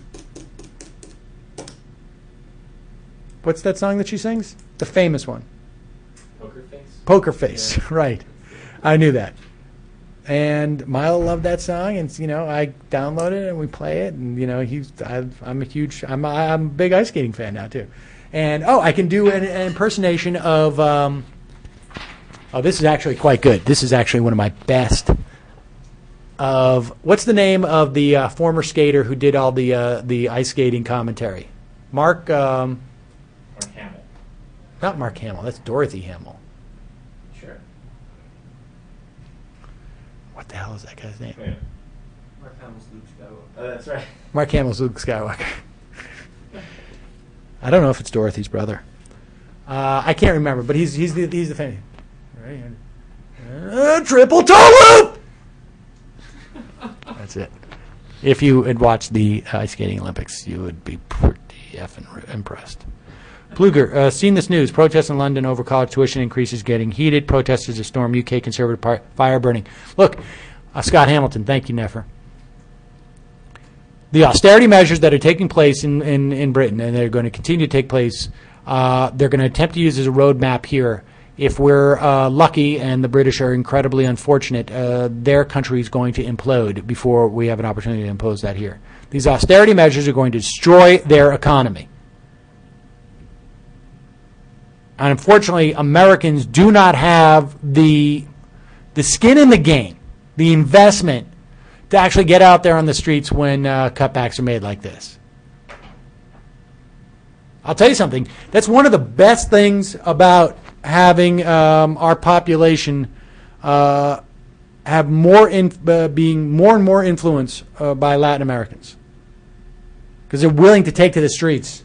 What's that song that she sings? The famous one. Poker Face? Poker Face, Yeah. Right. I knew that. And Milo loved that song, and I downloaded it and we play it, and I'm a big ice skating fan now too. And I can do an impersonation of this is actually quite good. This is actually one of my best. Of what's the name of the former skater who did all the ice skating commentary? Mark Hamill. Not Mark Hamill. That's Dorothy Hamill. Sure. What the hell is that guy's name? Yeah. Mark Hamill's Luke Skywalker. Oh, that's right. Mark Hamill's Luke Skywalker. I don't know if it's Dorothy's brother. I can't remember, but he's the fan. Right? Triple toe loop. That's it. If you had watched the ice skating Olympics, you would be pretty effing impressed. Pluger, seen this news. Protests in London over college tuition increases getting heated. Protesters to storm UK Conservative fire burning. Look, Scott Hamilton, thank you, Nefer. The austerity measures that are taking place in Britain, and they're going to continue to take place, they're going to attempt to use as a roadmap here. If we're lucky and the British are incredibly unfortunate, their country is going to implode before we have an opportunity to impose that here. These austerity measures are going to destroy their economy. And unfortunately, Americans do not have the skin in the game, the investment, to actually get out there on the streets when cutbacks are made like this. I'll tell you something. That's one of the best things about having our population have being more and more influenced by Latin Americans, because they're willing to take to the streets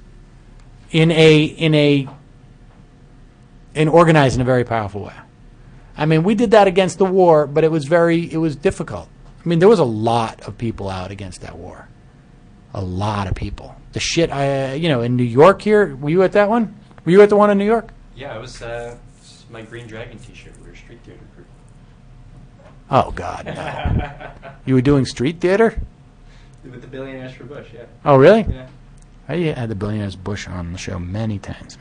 and organize in a very powerful way. I mean, we did that against the war, but it was difficult. I mean, there was a lot of people out against that war. A lot of people. The shit, in New York here, were you at that one? Were you at the one in New York? Yeah, it was my Green Dragon t-shirt. We were street theater crew. Oh, God, no. You were doing street theater? With the Billionaires for Bush, yeah. Oh, really? Yeah. I had the Billionaires Bush on the show many times.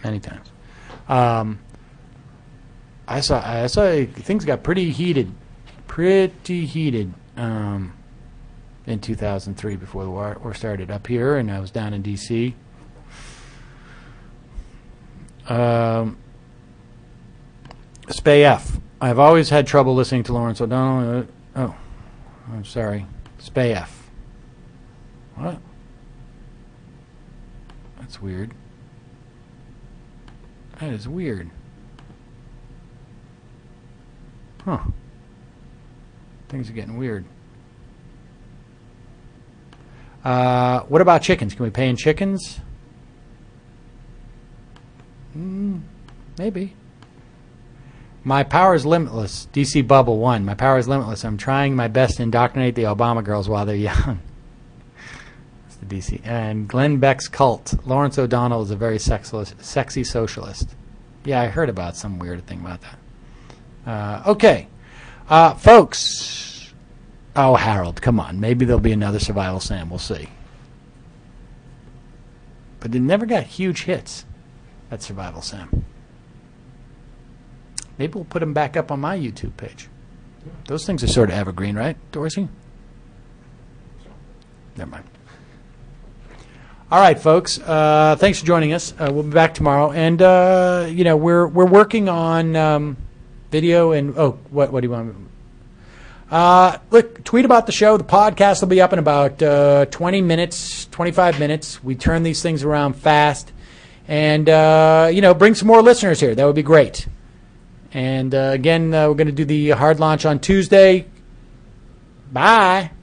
I saw things got pretty heated in 2003 before the war started up here, and I was down in D.C. Spay F. I've always had trouble listening to Lawrence O'Donnell. Oh, I'm sorry. Spay F. What? That's weird. That is weird. Huh. Things are getting weird. What about chickens? Can we pay in chickens? Maybe. My power is limitless. DC Bubble 1. My power is limitless. I'm trying my best to indoctrinate the Obama girls while they're young. That's the DC. And Glenn Beck's cult. Lawrence O'Donnell is a very sexy socialist. Yeah, I heard about some weird thing about that. Okay. Folks. Oh, Harold, come on. Maybe there'll be another Survival Sam. We'll see. But it never got huge hits, that Survival Sam. Maybe we'll put them back up on my YouTube page. Those things are sort of evergreen, right, Dorsey? Never mind. All right, folks. Thanks for joining us. We'll be back tomorrow, and we're working on video and what do you want? Look, tweet about the show. The podcast will be up in about 20 minutes, 25 minutes. We turn these things around fast, and bring some more listeners here. That would be great. And again, we're going to do the hard launch on Tuesday. Bye.